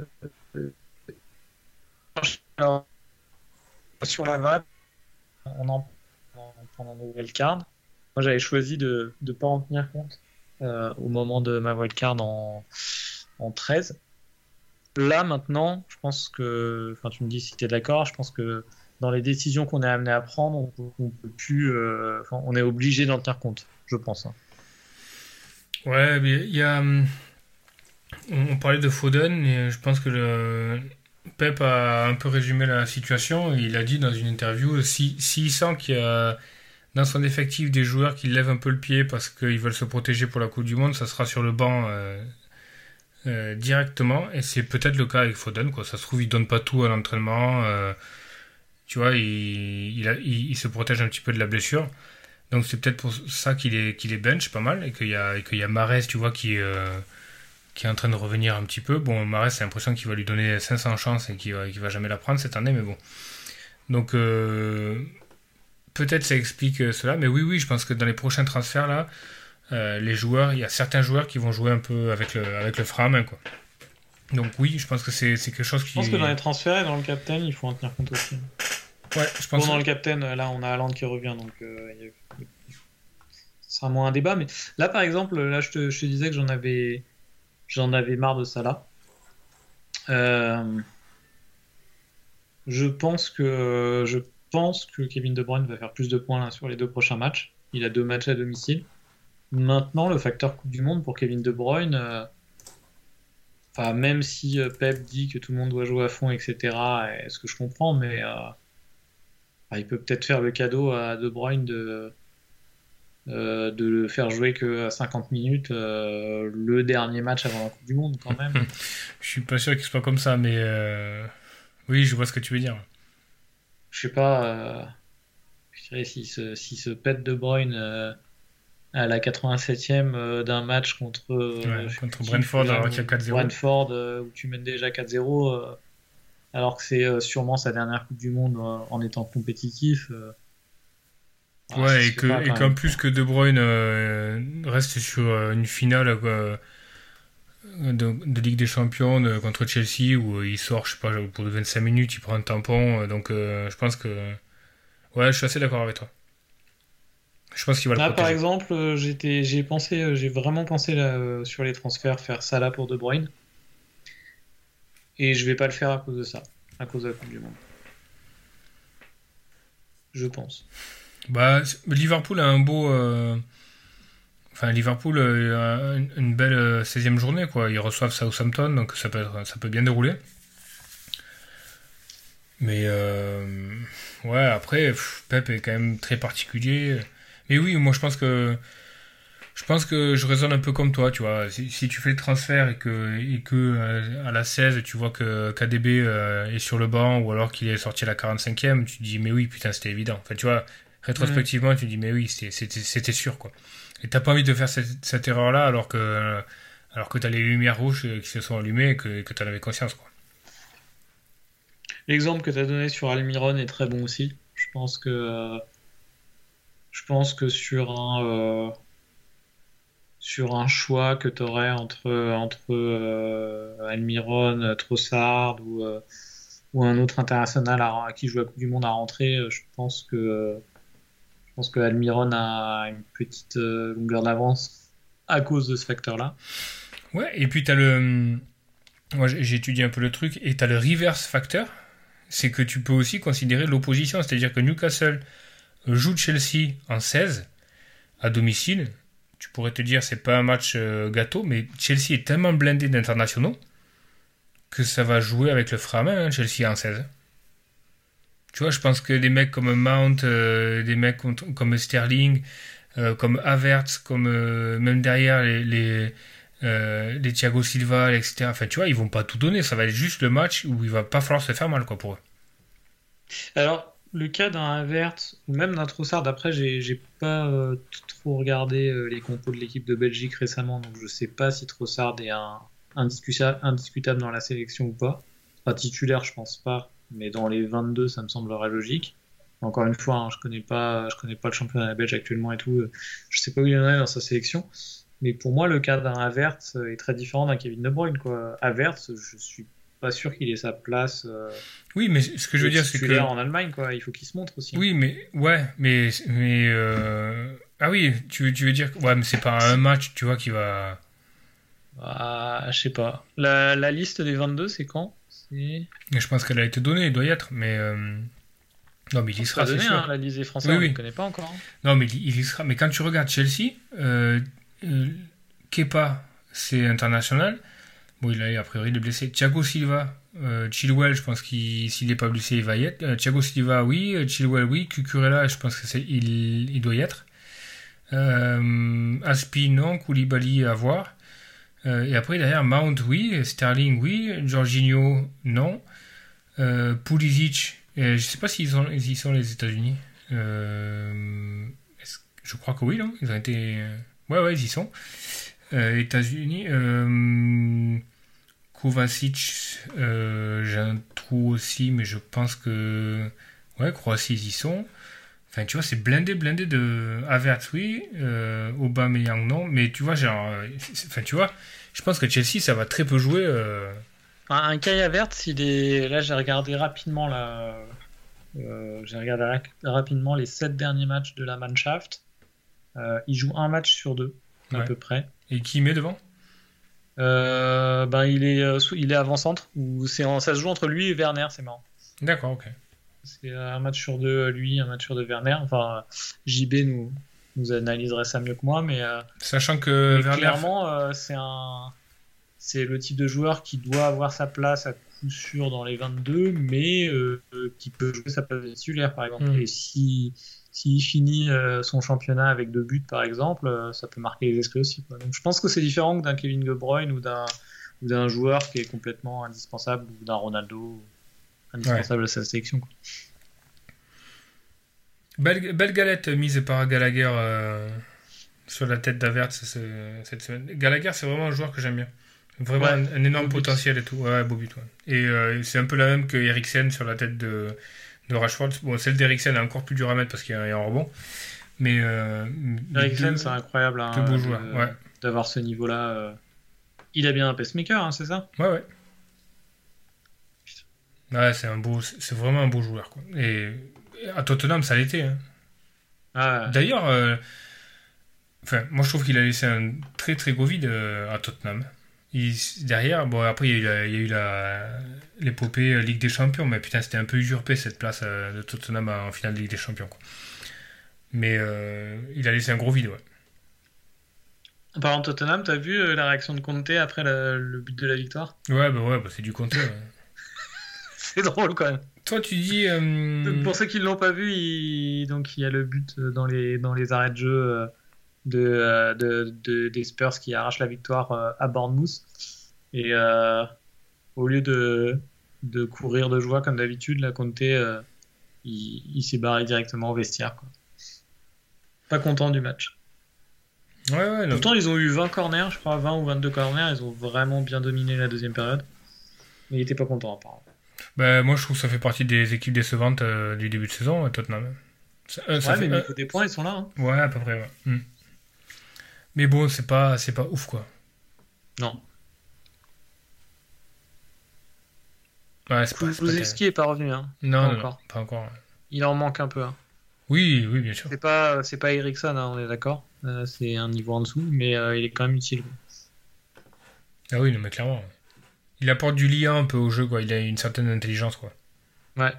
alors, sur la vague, on en pendant nos wildcards. Moi, j'avais choisi de ne pas en tenir compte euh, au moment de ma wildcard en, en treize. Là, maintenant, je pense que, enfin, tu me dis si tu es d'accord, je pense que dans les décisions qu'on est amené à prendre, on peut, on peut plus, euh, enfin, on est obligé d'en tenir compte, je pense. Hein. Ouais, mais il y a. hum, On on parlait de Foden, et je pense que le... Pep a un peu résumé la situation. Il a dit dans une interview, si, s'il sent qu'il y a dans son effectif des joueurs qui lèvent un peu le pied parce qu'ils veulent se protéger pour la Coupe du Monde, ça sera sur le banc euh, euh, directement. Et c'est peut-être le cas avec Foden, quoi. Ça se trouve, il donne pas tout à l'entraînement. euh, tu vois, il, il, a- il- il se protège un petit peu de la blessure. Donc c'est peut-être pour ça qu'il est, qu'il est bench pas mal. Et qu'il y a, et qu'il y a Mahrez, tu vois, qui, euh, qui est en train de revenir un petit peu. Bon, Mahrez, c'est l'impression qu'il va lui donner cinq cents chances et qu'il va, qu'il va jamais la prendre cette année, mais bon. Donc, euh, peut-être ça explique euh, cela, mais oui, oui, je pense que dans les prochains transferts, là, euh, les joueurs, il y a certains joueurs qui vont jouer un peu avec le, avec le frein à main, quoi. Donc oui, je pense que c'est, c'est quelque chose qui... Je pense que dans les transferts et dans le captain, il faut en tenir compte aussi. Ouais, je pense Bon, dans que- le captain, là, on a Haaland qui revient, donc euh, il y a- ce sera moins un débat. Mais là, par exemple, là, je te, je te disais que j'en avais, j'en avais marre de Salah. Euh, je pense que, je pense que Kevin De Bruyne va faire plus de points là, sur les deux prochains matchs. Il a deux matchs à domicile. Maintenant, le facteur Coupe du Monde pour Kevin De Bruyne, euh, enfin, même si euh, Pep dit que tout le monde doit jouer à fond, et cetera, et ce que je comprends, mais euh, enfin, il peut peut-être faire le cadeau à De Bruyne de, euh, de le faire jouer que cinquante minutes euh, le dernier match avant la Coupe du Monde quand même. Je suis pas sûr qu'il soit comme ça, mais euh, oui, je vois ce que tu veux dire. Je sais pas, euh, je dirais s'il se, s'il se pète De Bruyne euh, à la quatre-vingt-septième euh, d'un match contre, euh, Ouais, je sais contre plus qui, Brentford déjà, alors qu'il y a quatre zéro. Brentford euh, où tu mènes déjà quatre zéro euh, alors que c'est euh, sûrement sa dernière Coupe du Monde euh, en étant compétitif. euh, ah, ça Ouais, se et fait que pas et quand qu'en même. plus que De Bruyne euh, reste sur euh, une finale euh, de, de Ligue des Champions de- contre Chelsea où euh, il sort, je sais pas, pour vingt-cinq minutes, il prend un tampon, euh, donc euh, je pense que ouais, je suis assez d'accord avec toi. Je pense qu'il va le Là, par protéger. exemple, euh, j'étais, j'ai pensé, euh, j'ai vraiment pensé là, euh, sur les transferts faire Salah pour De Bruyne, et je vais pas le faire à cause de ça, à cause de la Coupe du Monde, je pense. Bah, c- Liverpool a un beau euh, enfin Liverpool euh, a une, une belle euh, seizième journée quoi, ils reçoivent Southampton donc ça peut être, ça peut bien dérouler. Mais euh, ouais, après, pff, Pep est quand même très particulier. Mais oui, moi je pense que je pense que je raisonne un peu comme toi, tu vois. Si, si tu fais le transfert et que et que euh, à la seize, tu vois que K D B euh, est sur le banc ou alors qu'il est sorti à la quarante-cinquième, tu te dis mais oui, putain, c'était évident. Enfin, tu vois, Mhm. rétrospectivement, tu te dis mais oui, c'était c'était c'était sûr quoi. Et t'as pas envie de faire cette, cette erreur-là alors que alors que t'as les lumières rouges euh, qui se sont allumées et que que t'en avais conscience quoi. L'exemple que tu as donné sur Almiron est très bon aussi. Je pense que, euh, je pense que sur un, euh, sur un choix que tu aurais entre, entre euh, Almiron, Trossard ou, euh, ou un autre international à, à qui joue la Coupe du Monde à rentrer, euh, je pense que, euh, je pense que Almiron a une petite euh, longueur d'avance à cause de ce facteur-là. Ouais, et puis t'as le moi j'ai j'ai étudié un peu le truc et t'as le reverse factor, c'est que tu peux aussi considérer l'opposition, c'est-à-dire que Newcastle joue Chelsea en seize à domicile. Tu pourrais te dire c'est pas un match euh, gâteau, mais Chelsea est tellement blindé d'internationaux que ça va jouer avec le frein à main, hein, Chelsea en seize. Tu vois, je pense que des mecs comme Mount, euh, des mecs comme, comme Sterling, euh, comme Havertz, comme euh, même derrière les, les, euh, les Thiago Silva, et cetera. Enfin, tu vois, ils vont pas tout donner. Ça va être juste le match où il va pas falloir se faire mal, quoi, pour eux. Alors, le cas d'un Havertz ou même d'un Trossard, après, j'ai j'ai pas euh, t- trop regardé euh, les compos de l'équipe de Belgique récemment, donc je sais pas si Trossard est un, indiscussa- indiscutable dans la sélection ou pas. Pas titulaire, je pense pas, mais dans les vingt-deux, ça me semblerait logique. Encore une fois, hein, je connais pas, je connais pas le championnat belge actuellement et tout, euh, je sais pas où il en est dans sa sélection. Mais pour moi, le cas d'un Havertz euh, est très différent d'un Kevin De Bruyne, quoi. Havertz, je suis pas sûr qu'il ait sa place. euh, Oui, mais ce que je de veux dire, c'est que titulaire en Allemagne, quoi. Il faut qu'il se montre aussi. oui, mais ouais, mais mais euh, ah oui, tu veux tu veux dire que- ouais, mais c'est pas un match, tu vois, qui va. Ah, je sais pas. La, la liste des vingt-deux, c'est quand? C'est... Je pense qu'elle a été donnée, il doit y être, mais euh, non, mais il y On sera sera, c'est donné, hein. sûr. La liste des Français, Oui, on les oui. connaît pas encore, hein. Non, mais il il y sera. Mais quand tu regardes Chelsea, euh, euh, Kepa, c'est international. Bon, il a, a priori, il est blessé. Thiago Silva, euh, Chilwell, je pense qu'il s'il n'est pas blessé, il va y être. Euh, Thiago Silva, oui. Euh, Chilwell, oui. Cucurella, je pense que c'est, il, il doit y être. Euh, Aspi, non. Koulibaly, à voir. Euh, et après, derrière, Mount, oui. Sterling, oui. Jorginho, non. Euh, Pulisic, euh, je sais pas s'ils sont, ils y sont les États-Unis. Euh, est-ce- je crois que oui, non. Ils ont été. euh, Ouais, ouais, ils y sont. Euh, États-Unis. Euh, Kovacic, euh, j'ai un trou aussi, mais je pense que. Ouais, Croatie, ils y sont. Enfin, tu vois, c'est blindé, blindé de Havertz, oui. Euh, Aubameyang, non. Mais tu vois, genre. euh, c'est- Enfin, tu vois, je pense que Chelsea, ça va très peu jouer. euh, Un, un Kai Havertz, il est... Là, j'ai regardé rapidement, là, euh, j'ai regardé ra- rapidement les sept derniers matchs de la Mannschaft. Euh, il joue un match sur deux, à Ouais. peu près. Et qui met devant? Euh, ben, il est, euh, sous- il est avant-centre, ou c'est en- ça se joue entre lui et Werner, c'est marrant. D'accord, ok. C'est un match sur deux euh, lui, un match sur deux Werner. Enfin, J B nous, nous analyserait ça mieux que moi, mais, euh, Sachant que mais Werner. clairement, euh, c'est un, c'est le type de joueur qui doit avoir sa place à coup sûr dans les vingt-deux, mais euh, qui peut jouer sa place de titulaire, par exemple. Mm. Et si s'il finit euh, son championnat avec deux buts, par exemple, euh, ça peut marquer les esprits aussi, quoi. Donc je pense que c'est différent que d'un Kevin De Bruyne ou d'un, ou d'un joueur qui est complètement indispensable, ou d'un Ronaldo indispensable ouais. à sa sélection, quoi. Belle, belle galette mise par Gallagher euh, sur la tête d'Havertz cette semaine. Gallagher, c'est vraiment un joueur que j'aime bien. Vraiment ouais, un, un énorme potentiel et tout. Ouais, beau but. Ouais. Et euh, c'est un peu la même que Eriksen sur la tête de, de Rashford. Bon, celle d'Eriksen est encore plus dure à mettre parce qu'il y a, il y a un rebond. Mais euh, Eriksen, c'est incroyable hein, de beaux joueurs, de, ouais. d'avoir ce niveau-là. Euh... Il a bien un pacemaker, hein, c'est ça ? Ouais, ouais. Ouais, c'est, un beau, c'est vraiment un beau joueur, quoi. Et à Tottenham, ça l'était. Hein. Ah, D'ailleurs, euh, enfin, moi je trouve qu'il a laissé un très très gros vide euh, à Tottenham. Il, derrière, bon après il y a eu, la, il y a eu la, l'épopée Ligue des Champions, mais putain c'était un peu usurpé cette place euh, de Tottenham en finale de Ligue des Champions, quoi. Mais euh, il a laissé un gros vide, ouais. Par contre, Tottenham, t'as vu euh, la réaction de Conte après la, le but de la victoire ? Ouais, bah ouais, bah c'est du Conte. Ouais. C'est drôle quand même. Toi, tu dis. Euh... Donc, pour ceux qui ne l'ont pas vu, il... Donc, il y a le but dans les, dans les arrêts de jeu de, de, de, des Spurs qui arrachent la victoire à Bournemouth. Et euh, au lieu de, de courir de joie comme d'habitude, la Conte, euh, il, il s'est barré directement au vestiaire, quoi. Pas content du match. Ouais, ouais, non. Pourtant, ils ont eu vingt corners, je crois, vingt ou vingt-deux corners. Ils ont vraiment bien dominé la deuxième période. Mais il n'était pas content, apparemment. Bah, moi, je trouve que ça fait partie des équipes décevantes euh, du début de saison, Tottenham. Ça, euh, ça ouais, fait, mais euh... au niveau des points, ils sont là. Hein. Ouais, à peu près, ouais. Mm. Mais bon, c'est pas, c'est pas ouf, quoi. Non. Ouais, c'est pas, c'est Kulusevski n'est pas revenu, hein. Non, pas non, encore. Non, pas encore. Ouais. Il en manque un peu, hein. Oui, oui, bien sûr. C'est pas, c'est pas Eriksen, hein, on est d'accord. Euh, c'est un niveau en dessous, mais euh, il est quand même utile. Ah oui, non, mais clairement. Il apporte du lien un peu au jeu, quoi. Il a une certaine intelligence, quoi. Ouais.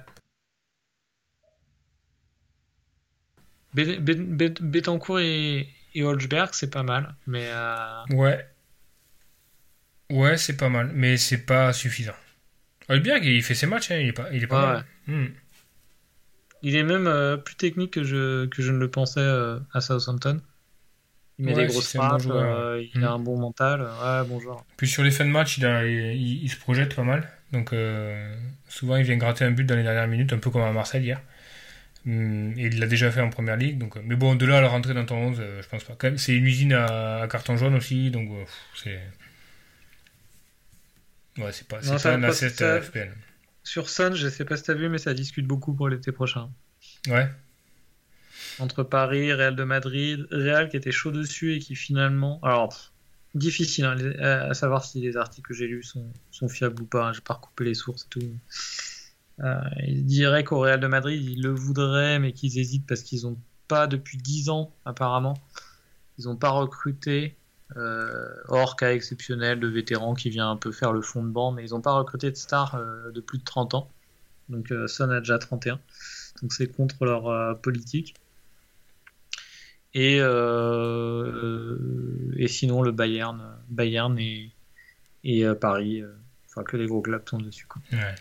Betancourt et, et Holzberg, c'est pas mal, mais... Euh... Ouais. Ouais, c'est pas mal, mais c'est pas suffisant. Holzberg, il fait ses matchs, hein. il est pas, il est pas ouais, mal. Ouais. Hmm. Il est même euh, plus technique que je, que je ne le pensais euh, à Southampton. Il met ouais, des grosses si frappes, bon joueur, euh, ouais. il mmh. a un bon mental. Ouais, bon joueur. Puis sur les fins de match, il, a, il, il se projette pas mal. Donc euh, souvent, il vient gratter un but dans les dernières minutes, un peu comme à Marseille hier. Mmh, et il l'a déjà fait en première ligue. Donc, mais bon, de là à le rentrer dans ton onze, euh, je pense pas. Quand même, c'est une usine à, à carton jaune aussi. Donc euh, c'est. Ouais, c'est pas, c'est non, pas un asset ça... F P L. Sur Sun, je sais pas si t'as vu, mais ça discute beaucoup pour l'été prochain. Ouais. Entre Paris, Real de Madrid, Real qui était chaud dessus et qui finalement... Alors, pff, difficile hein, les... à savoir si les articles que j'ai lus sont, sont fiables ou pas. Hein, j'ai pas recoupé les sources et tout. Euh, il dirait qu'au Real de Madrid, ils le voudraient, mais qu'ils hésitent parce qu'ils ont pas, depuis dix ans, apparemment, ils ont pas recruté, euh, hors cas exceptionnel de vétérans qui vient un peu faire le fond de banc, mais ils ont pas recruté de stars euh, de plus de trente ans. Donc, euh, Son a déjà trente et un. Donc, c'est contre leur euh, politique. Et, euh, et sinon, le Bayern, Bayern et, et euh, Paris, euh, enfin que les gros clubs tombent dessus, quoi. Ouais.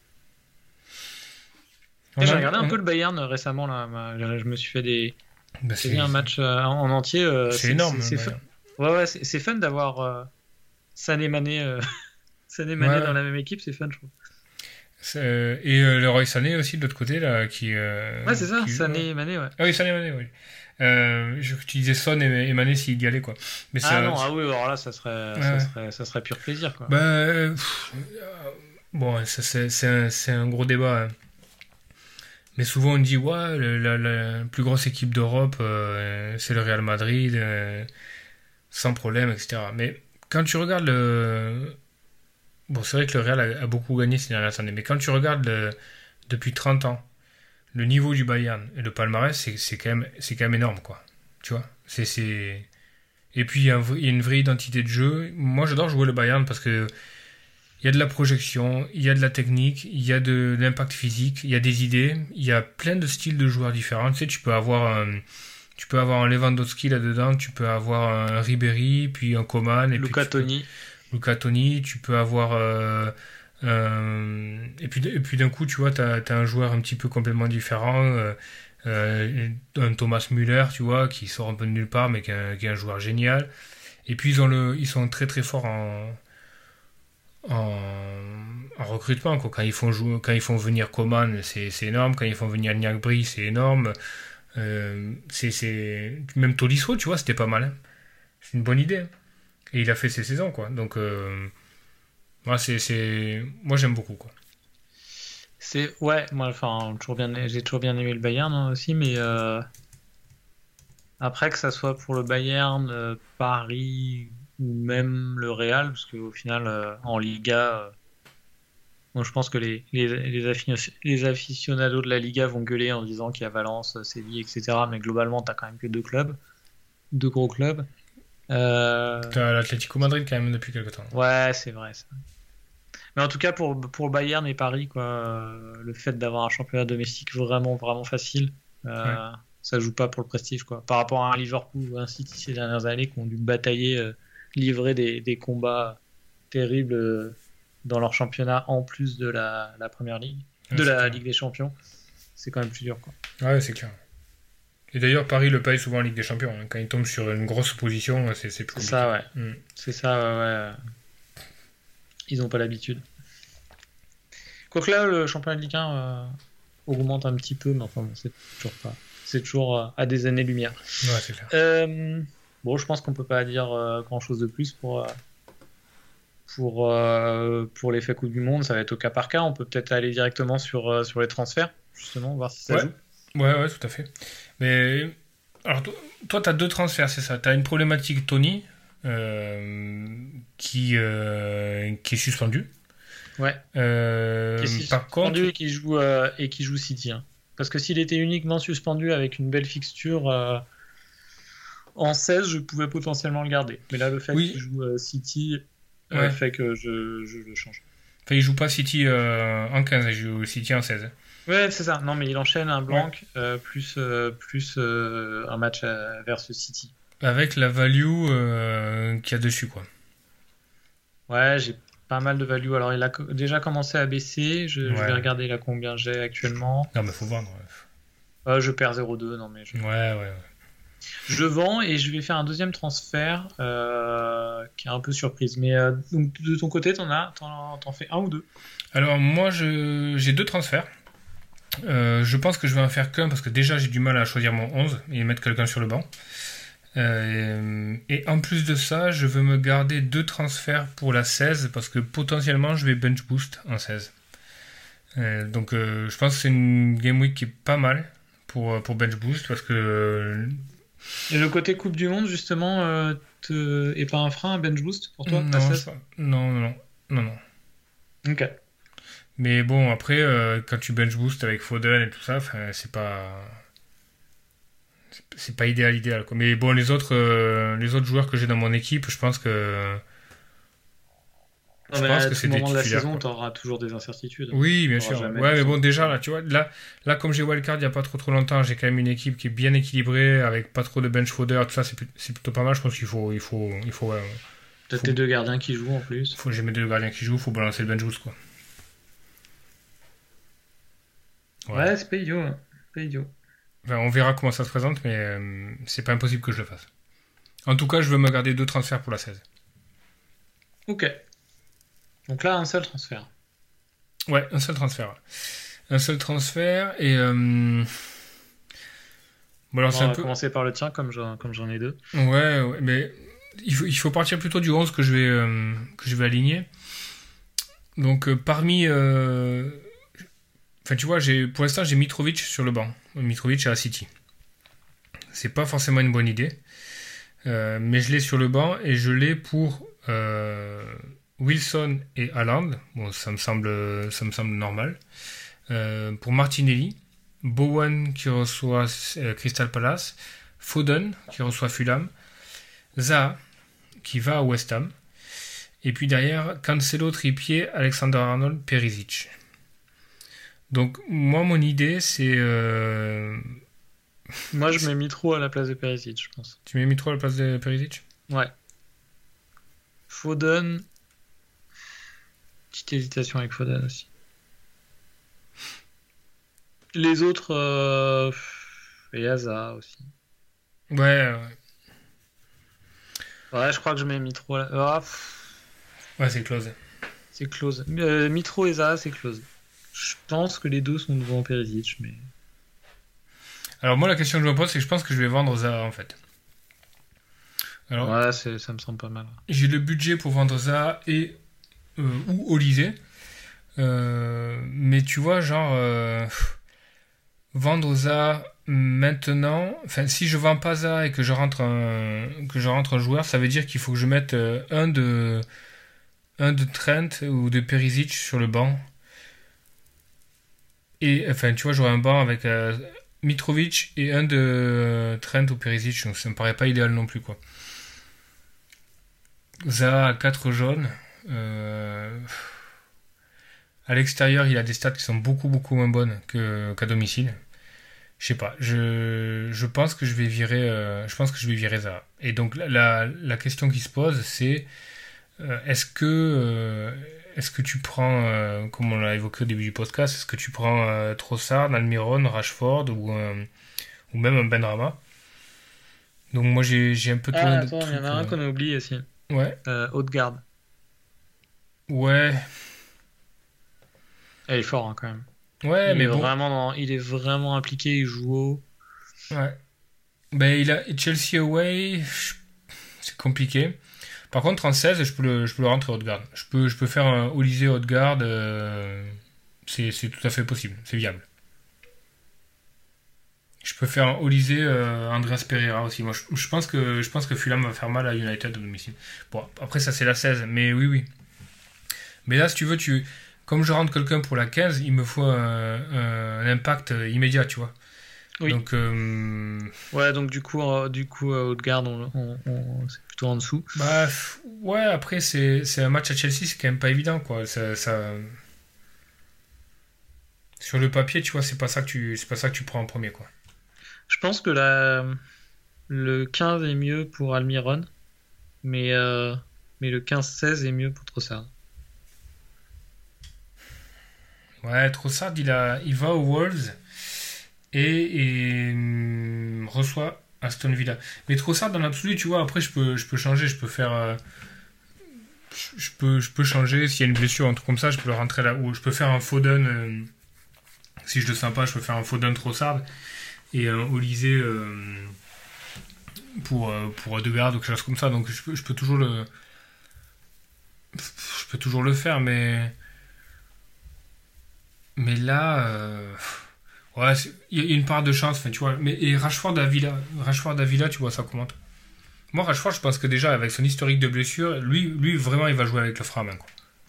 Et j'ai regardé un peu le Bayern récemment, là. Je me suis fait des. Bah, j'ai vu un match euh, en entier. Euh, c'est, c'est énorme. C'est, c'est ouais, ouais, ouais, c'est, c'est fun d'avoir euh, Sané Mané, euh, Sané Mané ouais. dans la même équipe, c'est fun, je trouve. C'est, et euh, le Roy Sané aussi de l'autre côté, là, qui. Euh, ouais, c'est ça, qui, Sané ouais. Mané, ouais. Ah oui, Sané Mané, oui. Euh, je utilisais Son et, et Mané s'il y allait, quoi. Mais ah ça, non, c'est... ah oui, alors là, ça serait, ouais. ça serait, ça serait pur plaisir, quoi. Bah, euh, pff, euh, bon, ça, c'est, c'est, un, c'est un gros débat. Hein. Mais souvent on dit ouais, le, la, la plus grosse équipe d'Europe, euh, c'est le Real Madrid, euh, sans problème, et cetera. Mais quand tu regardes le... Bon, c'est vrai que le Real a, a beaucoup gagné ces dernières années, mais quand tu regardes le, depuis trente ans, le niveau du Bayern et le palmarès, c'est, c'est, quand, même, c'est quand même énorme, quoi. Tu vois c'est, c'est... Et puis il y, a un, il y a une vraie identité de jeu. Moi j'adore jouer le Bayern parce que il y a de la projection, il y a de la technique, il y a de, de l'impact physique, il y a des idées, il y a plein de styles de joueurs différents. Tu sais, tu peux avoir un, tu peux avoir un Lewandowski là-dedans, tu peux avoir un Ribéry, puis un Coman, et Luca puis Toni. Luca Toni, tu peux avoir... Euh, euh, et puis, et puis d'un coup, tu vois, tu as un joueur un petit peu complètement différent, euh, euh, un Thomas Müller, tu vois, qui sort un peu de nulle part, mais qui est un, qui est un joueur génial. Et puis, ils, ont le, ils sont très très forts en, en, en recrutement, quoi. Quand ils font, jouer, quand ils font venir Coman, c'est, c'est énorme. Quand ils font venir Niakbri, c'est énorme. Euh, c'est, c'est... Même Tolisso, tu vois, c'était pas mal. Hein. C'est une bonne idée. Hein. Et il a fait ses saisons, quoi. Donc, euh, moi, c'est, c'est... moi, j'aime beaucoup, quoi. C'est ouais, moi, enfin, toujours bien, j'ai toujours bien aimé le Bayern hein, aussi, mais euh, après que ça soit pour le Bayern, euh, Paris ou même le Real, parce qu'au final, euh, en Liga, euh, moi, je pense que les les les, affini- les aficionados de la Liga vont gueuler en disant qu'il y a Valence, Séville, et cetera. Mais globalement, t'as quand même que deux clubs, deux gros clubs. Euh, T'as l'Atlético Madrid, quand même, depuis quelque temps. Ouais, c'est vrai. C'est vrai. Mais en tout cas, pour, pour Bayern et Paris, quoi, euh, le fait d'avoir un championnat domestique vraiment, vraiment facile, euh, ouais. ça joue pas pour le prestige. Quoi. Par rapport à un Liverpool ou un City ces dernières années qui ont dû batailler, euh, livrer des, des combats terribles euh, dans leur championnat en plus de la, la Première Ligue, ouais, de la clair. Ligue des Champions, c'est quand même plus dur. Quoi. Ouais, c'est clair. Et d'ailleurs, Paris le paye souvent en Ligue des Champions. Hein. Quand ils tombent sur une grosse opposition, c'est, c'est plus compliqué. C'est ça, ouais. Mm. C'est ça, ouais, ouais. Ils n'ont pas l'habitude. Quoique là, le championnat de Ligue un euh, augmente un petit peu, mais enfin bon, c'est toujours pas. C'est toujours euh, à des années-lumière. Ouais, c'est clair. Euh, bon, je pense qu'on peut pas dire euh, grand-chose de plus pour euh, pour euh, pour l'effet Coupe du Monde. Ça va être au cas par cas. On peut peut-être aller directement sur euh, sur les transferts, justement, voir si ça ouais. joue. Ouais, ouais, tout à fait. Mais alors, toi, tu as deux transferts, c'est ça. Tu as une problématique Tony. Euh, qui, euh, qui est suspendu. Ouais. Euh, qui est suspendu par contre, et qui joue euh, et qui joue City. Hein. Parce que s'il était uniquement suspendu avec une belle fixture euh, en seize, je pouvais potentiellement le garder. Mais là, le fait oui. qu'il joue euh, City euh, ouais. fait que je, je le change. Enfin, il joue pas City euh, en quinze, il joue City en seize. Ouais, c'est ça. Non, mais il enchaîne un blanc ouais. euh, plus euh, plus euh, un match euh, versus City. Avec la value euh, qu'il y a dessus, quoi. Ouais, j'ai pas mal de value. Alors, il a co- déjà commencé à baisser. Je, ouais. je vais regarder là combien j'ai actuellement. Non, mais faut vendre. Ouais. Euh, je perds zéro virgule deux. Non, mais je... Ouais, ouais, ouais. Je vends et je vais faire un deuxième transfert euh, qui est un peu surprise. Mais euh, donc, de ton côté, t'en as, t'en, t'en fais un ou deux? Alors, moi, je, j'ai deux transferts. Euh, je pense que je vais en faire qu'un parce que déjà, j'ai du mal à choisir mon onze et mettre quelqu'un sur le banc. Euh, et en plus de ça, je veux me garder deux transferts pour la seize parce que potentiellement je vais bench boost en seize. Euh, donc euh, je pense que c'est une game week qui est pas mal pour, pour bench boost parce que. Et le côté Coupe du Monde justement euh, te... est pas un frein à bench boost pour toi? Non, seize non, non, non, non. Ok. Mais bon, après, euh, quand tu bench boost avec Foden et tout ça, c'est pas. C'est pas idéal, idéal quoi. Mais bon, les autres, euh, les autres joueurs que j'ai dans mon équipe, je pense que. Je non, pense que c'est des titulaires. À la saison, tu auras toujours des incertitudes. Oui, bien sûr. Ouais, mais bon, déjà là, tu vois, là, là, comme j'ai wildcard il y a pas trop trop longtemps, j'ai quand même une équipe qui est bien équilibrée avec pas trop de bench fodder, tout ça, c'est, c'est plutôt pas mal. Je pense qu'il faut, il faut, il faut. Ouais, T'as faut... tes deux gardiens qui jouent en plus. Faut j'ai mes deux gardiens qui jouent, faut balancer le bench boost quoi. Ouais, ouais c'est pas idiot, hein. Pas idiot. Enfin, on verra comment ça se présente, mais euh, c'est pas impossible que je le fasse. En tout cas, je veux me garder deux transferts pour la seize. Ok. Donc là, un seul transfert. Ouais, un seul transfert. Ouais. Un seul transfert et... Euh... Bon, alors, bon, c'est on un va peu... commencer par le tien, comme j'en, comme j'en ai deux. Ouais, ouais, mais il faut, il faut partir plutôt du onze que je vais, euh, que je vais aligner. Donc, euh, parmi... Euh... Enfin, tu vois, j'ai, pour l'instant, j'ai Mitrovic sur le banc. Mitrovic à City. C'est pas forcément une bonne idée. Euh, mais je l'ai sur le banc et je l'ai pour euh, Wilson et Haaland. Bon, ça me semble, ça me semble normal. Euh, pour Martinelli, Bowen qui reçoit euh, Crystal Palace, Foden qui reçoit Fulham, Zaha qui va à West Ham. Et puis derrière, Cancelo, Trippier, Alexander-Arnold, Perisic. Donc, moi, mon idée, c'est... Euh... Moi, je mets Mitro à la place de Perisic, je pense. Tu mets Mitro à la place de Perisic ? Ouais. Foden, petite hésitation avec Foden aussi. Les autres, euh... et Hazard aussi. Ouais, ouais. Ouais, je crois que je mets Mitro là. Ah, ouais, c'est close. C'est close. Euh, Mitro et Zaha, c'est close. Je pense que les deux sont devant Perisic, mais... Alors moi, la question que je me pose, c'est que je pense que je vais vendre Zaha, en fait. Alors, ouais, c'est, ça me semble pas mal. J'ai le budget pour vendre Zaha et euh, ou Olysée. Euh, mais tu vois, genre... Euh, vendre Zaha maintenant... Enfin, si je vends pas Zaha et que je rentre un, que je rentre un joueur, ça veut dire qu'il faut que je mette euh, un de... un de Trent ou de Perisic sur le banc. Et, enfin, tu vois, j'aurais un banc avec euh, Mitrovic et un de euh, Trent ou Perisic, donc ça me paraît pas idéal non plus, quoi. Zaha a quatre jaunes. Euh... À l'extérieur, il a des stats qui sont beaucoup, beaucoup moins bonnes que, qu'à domicile. Je sais pas, je, je pense que je vais virer, euh, je pense que je vais virer Zaha. Et donc, la, la question qui se pose, c'est euh, est-ce que... Euh, Est-ce que tu prends, euh, comme on l'a évoqué au début du podcast, est-ce que tu prends euh, Trossard, Almiron, Rashford ou, euh, ou même un Benrahma? Donc moi j'ai, j'ai un peu tourné Ah, de attends, il y en a trucs, un euh... qu'on a oublié aussi. Ouais. Euh, Haute-Garde. Ouais. Il est fort hein, quand même. Ouais, il mais est bon. Vraiment dans... Il est vraiment impliqué, il joue haut. Ouais. Ben, il a Chelsea away, c'est compliqué. Par contre, en seize, je peux le, je peux le rentrer Haute-Garde. Je peux, je peux faire un Olysée Haute-Garde. Euh, c'est, c'est tout à fait possible. C'est viable. Je peux faire un Olysée euh, Andreas Pereira aussi. Moi, je, je, pense que, je pense que Fulham va faire mal à United à domicile. Bon, après, ça, c'est la seize. Mais oui, oui. Mais là, si tu veux, tu, comme je rentre quelqu'un pour la quinze, il me faut un, un, un impact immédiat, tu vois. Oui. Donc, euh... ouais, donc du coup, euh, du coup, euh, Haute-Garde, on, on, on, c'est plutôt en dessous. Bah, ouais, après, c'est, c'est un match à Chelsea, c'est quand même pas évident, quoi. Ça, ça... Sur le papier, tu vois, c'est pas ça que tu, c'est pas ça que tu prends en premier, quoi. Je pense que la, le quinze est mieux pour Almiron, mais, euh, mais le quinze seize est mieux pour Trossard. Ouais, Trossard, il, a, il va aux Wolves et, et hum, reçoit Aston Villa. Mais Trossard, dans l'absolu, tu vois, après, je peux, je peux changer, je peux faire... Euh, je, je, peux, je peux changer, s'il y a une blessure, un truc comme ça, je peux le rentrer là, ou je peux faire un Foden, euh, si je le sens pas, je peux faire un Foden Trossard, et un Olysée euh, pour, euh, pour Odegaard ou quelque chose comme ça, donc je peux, je peux toujours le... Je peux toujours le faire, mais... Mais là... Euh... Ouais, il y a une part de chance, enfin, tu vois. Mais, et Rashford à Villa, Rashford à Villa, tu vois ça comment? Moi, Rashford, je pense que déjà, avec son historique de blessure, lui, lui vraiment, il va jouer avec le frein à main, quoi.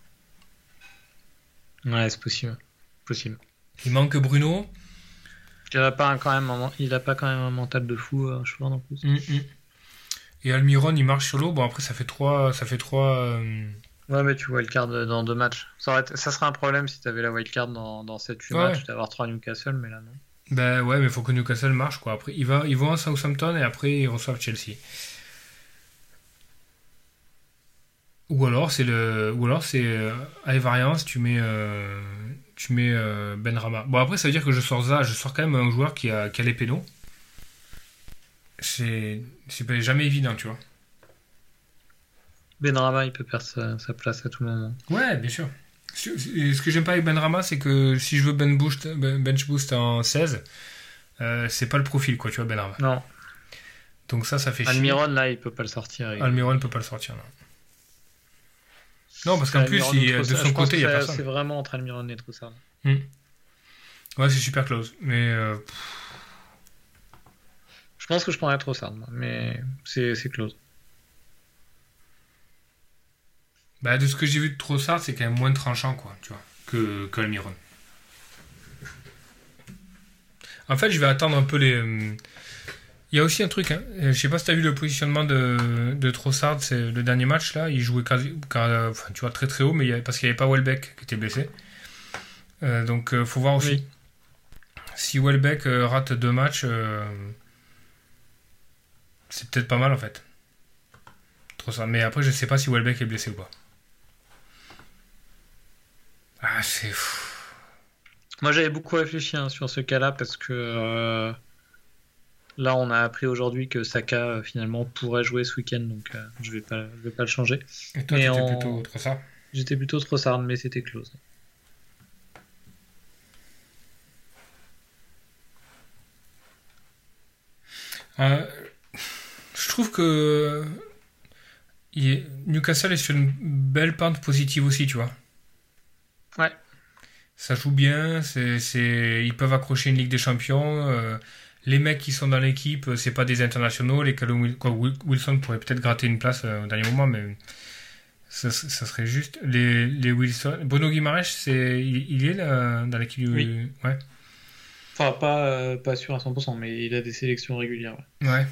Ouais, c'est possible. possible. Il manque Bruno. Il a pas quand même un, il a pas quand même un mental de fou, Rashford, en plus. Mm-hmm. Et Almiron, il marche sur l'eau. Bon, après, ça fait trois... Ça fait trois euh... Ouais, mais tu wildcard dans deux matchs. Ça, aurait été, ça serait un problème si tu avais la wildcard dans, dans sept huit ouais. matchs, d'avoir trois Newcastle, mais là, non. Ben ouais, mais il faut que Newcastle marche, quoi. Après, ils, va, ils vont à Southampton et après, ils reçoivent Chelsea. Ou alors, c'est le... Ou alors, c'est euh, à variance, tu mets... Euh... Tu mets euh, Benrahma. Bon, après, ça veut dire que je sors ça. Je sors quand même un joueur qui a, qui a les pénaux. C'est... C'est jamais évident, tu vois. Benrahma, il peut perdre sa, sa place à tout moment. Ouais, bien sûr. Ce que j'aime pas avec Benrahma, c'est que si je veux ben boost, bench boost en seize, euh, c'est pas le profil, quoi, tu vois, Benrahma. Non. Donc ça, ça fait chier. Almiron, là, il peut pas le sortir. Il... Almiron ne peut pas le sortir, non. Non, parce qu'en Almiron plus, il, de son côté, il y a personne. C'est vraiment entre Almiron et Trossard. Hmm. Ouais, c'est super close. Mais... Euh... Je pense que je prendrais Trossard, mais c'est, c'est close. Bah, de ce que j'ai vu de Trossard, c'est quand même moins tranchant, quoi, tu vois, que, que Almiron. En fait, je vais attendre un peu les... Euh... Il y a aussi un truc, hein. Je sais pas si tu as vu le positionnement de, de Trossard, c'est le dernier match, là, il jouait quasi, enfin, tu vois, très très haut, mais il y a, parce qu'il n'y avait pas Welbeck qui était blessé. Euh, donc, il euh, faut voir aussi. Oui. Si Welbeck euh, rate deux matchs, euh, c'est peut-être pas mal, en fait. Trossard. Mais après, je sais pas si Welbeck est blessé ou pas. Ah, c'est fou. Moi, j'avais beaucoup réfléchi hein, sur ce cas-là parce que euh, là, on a appris aujourd'hui que Saka euh, finalement pourrait jouer ce week-end, donc euh, je vais pas, je vais pas le changer. Et toi, Mais t'étais en- plutôt Trossard. J'étais plutôt Trossard, mais c'était close. Euh, je trouve que il est- Newcastle est sur une belle pente positive aussi, tu vois. Ouais. Ça joue bien, c'est, c'est... ils peuvent accrocher une Ligue des Champions. euh, Les mecs qui sont dans l'équipe, euh, c'est pas des internationaux. Les Callum Wil- quoi, Wil- Wilson pourrait peut-être gratter une place euh, au dernier moment, mais ça, ça serait juste. Les, les Wilson. Bruno Guimaraes, c'est... il, il est là, dans l'équipe du. Oui. Ouais. Enfin, pas, euh, pas sûr à cent pour cent, mais il a des sélections régulières. ouais. Ouais.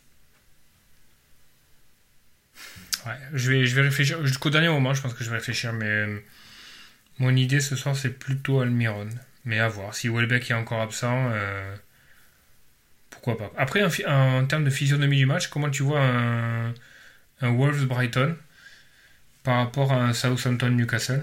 Ouais. Je vais, je vais réfléchir. Jusqu'au dernier moment, je pense que je vais réfléchir, mais euh, mon idée ce soir, c'est plutôt Almiron. Mais à voir. Si Welbeck est encore absent, euh, pourquoi pas. Après, en, fi- en termes de physionomie du match, comment tu vois un, un Wolves-Brighton par rapport à un Southampton-Newcastle?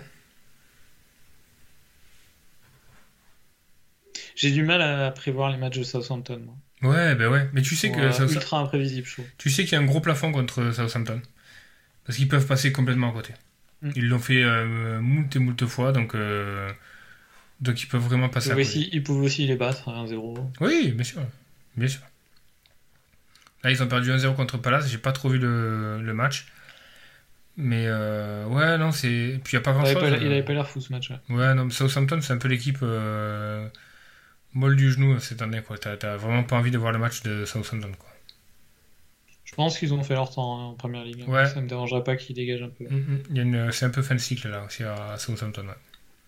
J'ai du mal à prévoir les matchs de Southampton. Moi. Ouais, ben ouais. Mais tu sais Ils que sont, euh, Southampton- ultra imprévisible, je trouve. tu sais qu'il y a un gros plafond contre Southampton. Parce qu'ils peuvent passer complètement à côté. Mm. Ils l'ont fait euh, moult et moult fois, donc, euh, donc ils peuvent vraiment Ils passer à pouvaient, côté. aussi, ils pouvaient aussi les battre à un zéro. Oui, bien sûr. Bien sûr. Là, ils ont perdu un zéro contre Palace. J'ai pas trop vu le, le match. Mais euh, ouais, non, c'est. Puis il n'y a pas Il grand avait chose. pas, il avait pas l'air fou ce match. ouais. Ouais, non, mais Southampton, c'est un peu l'équipe euh, molle du genou cette année, quoi. T'as, t'as vraiment pas envie de voir le match de Southampton, quoi. Je pense qu'ils ont fait leur temps hein, en première ligue. Ouais. Ça me dérangerait pas qu'ils dégagent un peu. Mm, mm. Il y a une- c'est un peu fin de cycle, là, aussi, à Southampton, ouais.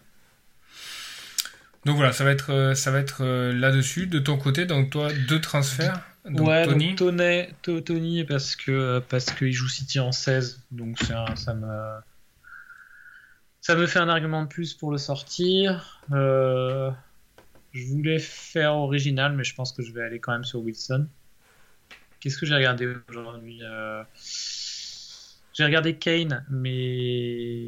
Donc voilà, ça va être, euh, ça va être euh, là-dessus. De ton côté, donc toi, deux transferts. Donc ouais, Tony. donc Tony, To- Tony parce que parce qu'il joue City en seize, donc c'est un- ça me ça me fait un argument de plus pour le sortir. Euh, je voulais faire original, mais je pense que je vais aller quand même sur Wilson. Qu'est-ce que j'ai regardé aujourd'hui Euh, J'ai regardé Kane, mais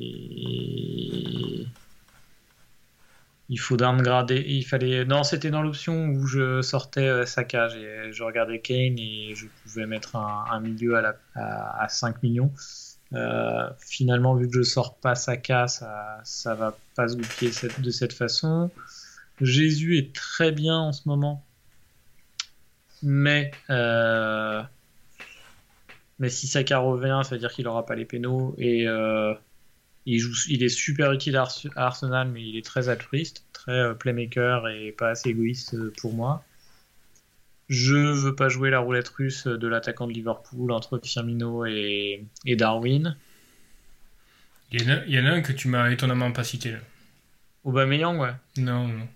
il faut downgrader. Il fallait. Non, c'était dans l'option où je sortais euh, Saka. J'ai- Je regardais Kane et je pouvais mettre un, un milieu à, la, à, à cinq millions. Euh, finalement, vu que je sors pas Saka, ça, ça va pas se goupiller cette- de cette façon. Jésus est très bien en ce moment, mais euh, mais si Saka revient, ça veut dire qu'il aura pas les pénaux et euh, il joue, il est super utile à, Ars- à Arsenal, mais il est très altruiste, très euh, playmaker et pas assez égoïste euh, pour moi. Je veux pas jouer la roulette russe de l'attaquant de Liverpool entre Firmino et, et Darwin. Il y, en a, il y en a un que tu m'as étonnamment pas cité, là. Aubameyang, ouais. Non, non.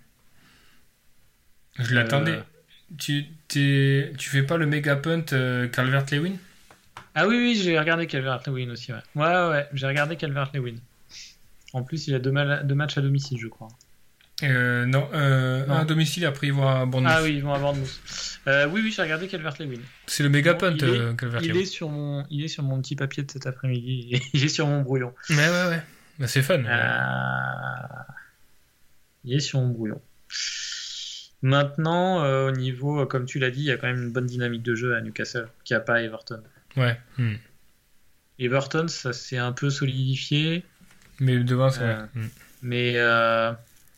Je l'attendais. Euh, Tu, t'es- tu fais pas le méga punt euh, Calvert-Lewin? Ah oui, oui, j'ai regardé Calvert-Lewin aussi, ouais. Ouais, ouais, ouais, j'ai regardé Calvert-Lewin. En plus, il a deux, mal- deux matchs à domicile, je crois. Euh, non, euh, Non. un à domicile, après ils vont à Bournemouth. Ah oui, ils vont avoir de mousse. Euh, oui, oui, j'ai regardé Calvert-Lewin. C'est le méga Bon, punt il est- euh, Il Calvert-Lewin. est, sur mon, il est sur mon petit papier de cet après-midi. Il est sur mon brouillon. Ouais, ouais, ouais. Bah, c'est fun. Euh, Il est sur mon brouillon. Maintenant, euh, au niveau, euh, comme tu l'as dit, il y a quand même une bonne dynamique de jeu à Newcastle, qui a pas à Everton. Ouais. hmm. Everton, ça s'est un peu solidifié, Mais devant, c'est Euh, vrai. Hmm. mais euh,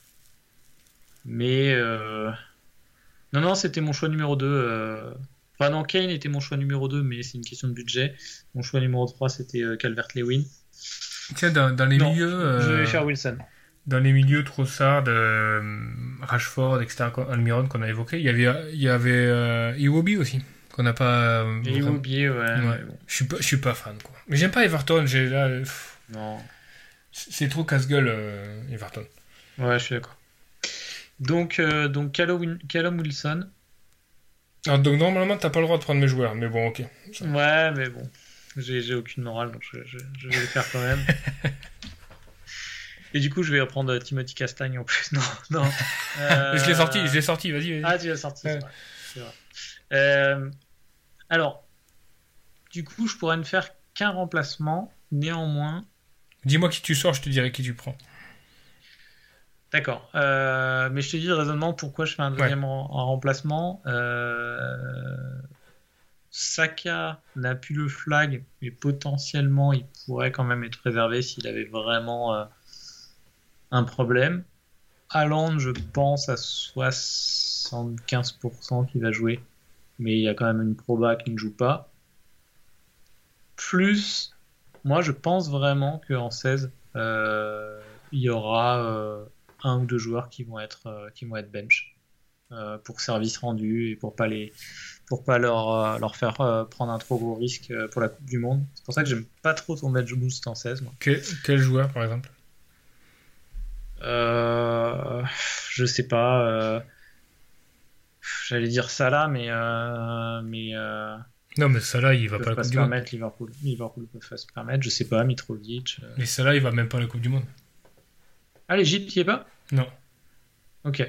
mais euh, non, non, c'était mon choix numéro deux. euh, Enfin non, Kane était mon choix numéro deux, mais c'est une question de budget. Mon choix numéro trois, c'était euh, Calvert-Lewin. Tiens, dans, dans les Non, milieux, Je euh, vais faire Wilson. dans les milieux Trossard, euh, Rashford, et cetera, Almiron qu'on a évoqué, il y avait, il y avait euh, Iwobi aussi, qu'on n'a pas. euh, Et vraiment- oublié, ouais. Ouais. mais bon, Je suis pas, je suis pas fan, quoi. Mais j'aime pas Everton. J'ai là, euh, pff, non. c'est trop casse-gueule euh, Everton. Ouais, je suis d'accord. Donc, euh, donc Callum, Callum Wilson. Alors, donc normalement t'as pas le droit de prendre mes joueurs, mais bon, ok. Ça- Ouais, mais bon, j'ai j'ai aucune morale, donc je, je- je vais le faire quand même. Et du coup, je vais reprendre Timothy Castagne en plus. Non, non. Euh, Je l'ai sorti, je l'ai sorti. Vas-y, vas-y. Ah, tu l'as sorti, Ouais. c'est vrai. C'est vrai. Euh, alors, du coup, je pourrais ne faire qu'un remplacement. Néanmoins, Dis-moi qui tu sors, je te dirai qui tu prends. D'accord. Euh, mais je te dis le raisonnement pourquoi je fais un deuxième Ouais. en, en remplacement. Euh, Saka n'a plus le flag, mais potentiellement il pourrait quand même être préservé s'il avait vraiment euh, un problème. Haaland, je pense à soixante-quinze pour cent qu'il va jouer, mais il y a quand même une proba qui ne joue pas. Plus, moi je pense vraiment qu'en seize, euh, il y aura euh, un ou deux joueurs qui vont être, euh, qui vont être bench euh, pour service rendu et pour pas les, pour pas leur, euh, leur faire euh, prendre un trop gros risque euh, pour la Coupe du Monde. C'est pour ça que j'aime pas trop ton bench boost en seize, moi. Que- quel joueur, par exemple? Euh, je sais pas. euh, J'allais dire Salah, mais euh, mais euh, Non, mais Salah, il va ils pas peuvent à la pas Coupe se du Monde. permettre Liverpool. Liverpool peut pas se permettre. Je sais pas. Mitrovic. euh. Mais Salah, il va même pas à la Coupe du Monde. Ah, l'Égypte y est pas? Non. Ok.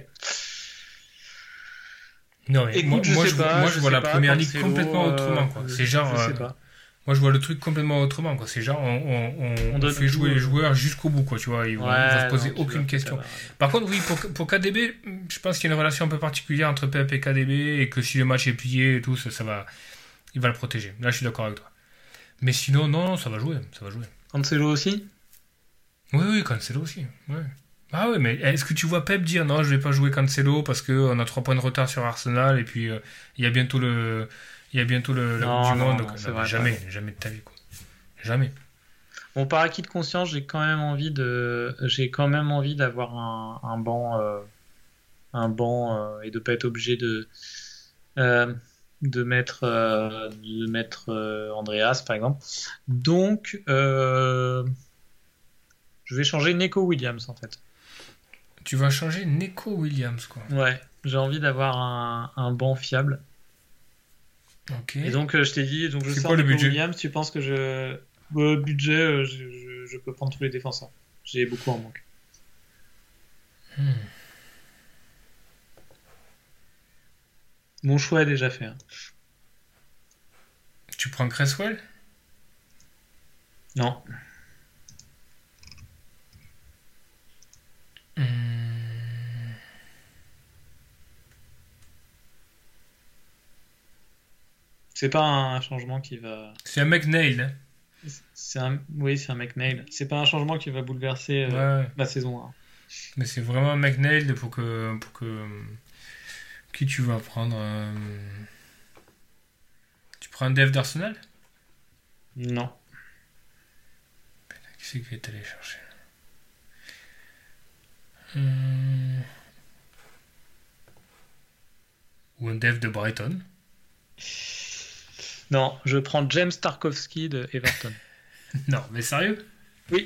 Non, mais Écoute, moi, je moi, sais je, pas, moi, je je vois sais la pas, première ligue Cancelo, complètement autrement, quoi. euh, C'est genre, je sais euh, pas. moi, je vois le truc complètement autrement, quoi. C'est genre, on, on, on, On on donne fait tout, jouer euh, les joueurs jusqu'au bout, quoi, tu vois. Ils vont, ils vont se poser non, tu aucune vas- question. ça va. Par contre, oui, pour, pour K D B, je pense qu'il y a une relation un peu particulière entre Pep et K D B et que si le match est plié et tout, ça, ça va, il va le protéger. Là, je suis d'accord avec toi. Mais sinon, non, non, ça va jouer, ça va jouer. Cancelo aussi? Oui, oui, Cancelo aussi. Ouais. Ah oui, mais est-ce que tu vois Pep dire non, je vais pas jouer Cancelo parce qu'on a trois points de retard sur Arsenal et puis euh, il y a bientôt le, il y a bientôt le, la Non, Coupe du non, Monde. non, donc, c'est non, vrai, jamais, t'as jamais de ta vie, quoi. Jamais. Bon, par acquis de conscience, j'ai quand même envie de, j'ai quand même envie d'avoir un, un banc, euh, un banc euh, et de pas être obligé de, euh, de mettre, euh, de mettre euh, Andreas par exemple. Donc, euh, je vais changer Neco Williams en fait. Tu vas changer Neco Williams, quoi. Ouais, j'ai envie d'avoir un, un banc fiable. Ok. Et donc, euh, je t'ai dit, donc je C'est sors quoi le Neco budget? Williams. Tu penses que je, le budget, euh, je, je, je peux prendre tous les défenseurs. J'ai beaucoup en manque. Hmm. Mon choix est déjà fait, hein. Tu prends Cresswell? Non. Hmm. C'est pas un changement qui va. C'est un mec nail, hein. C'est un, oui, c'est un mec nail. C'est pas un changement qui va bouleverser euh, Ouais, la saison un. mais c'est vraiment un mec nail pour que, pour que. Qui tu vas prendre? euh, Tu prends un dev d'Arsenal? Non. Qui c'est qui est allé chercher? Hmm. Ou un dev de Brighton? Non, je prends James Tarkowski de Everton. Non, mais sérieux? Oui.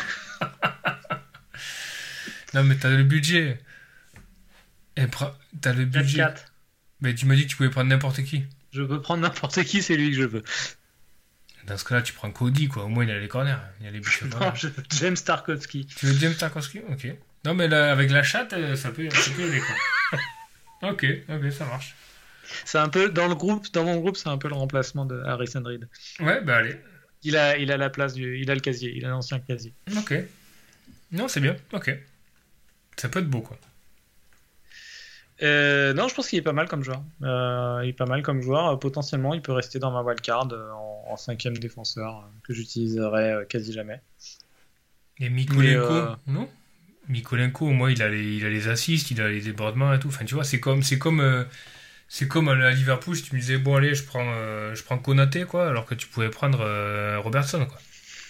Non, mais t'as le budget. Et pra- T'as le budget. quatre. Mais tu m'as dit que tu pouvais prendre n'importe qui. Je peux prendre n'importe qui, c'est lui que je veux. Dans ce cas-là, tu prends Cody, quoi. Au moins, il a les corners. Il y a les buts au corner. Non, je veux James Tarkowski. Tu veux James Tarkowski? Ok. Non, mais là, avec la chatte, euh, ça peut, ça peut aider, quoi. Ok, ok, ça marche. C'est un peu dans le groupe, dans mon groupe, c'est un peu le remplacement de Harrison Reed. Ouais, bah allez. Il a, il a la place du, il a le casier, il a l'ancien casier. Ok. Non, c'est bien. Ok. Ça peut être beau, quoi. Euh, non, je pense qu'il est pas mal comme joueur. Euh, il est pas mal comme joueur. Euh, Potentiellement, il peut rester dans ma wildcard euh, en, en cinquième défenseur euh, que j'utiliserai euh, quasi jamais. Et Mikolenko, Mais, euh, non? Mikolenko, moi, il a les, il a les assists, il a les débordements et tout. Enfin, tu vois, c'est comme, c'est comme, euh, c'est comme à Liverpool, si tu me disais, bon, allez, je prends, euh, je prends Konaté, quoi, alors que tu pouvais prendre euh, Robertson, quoi.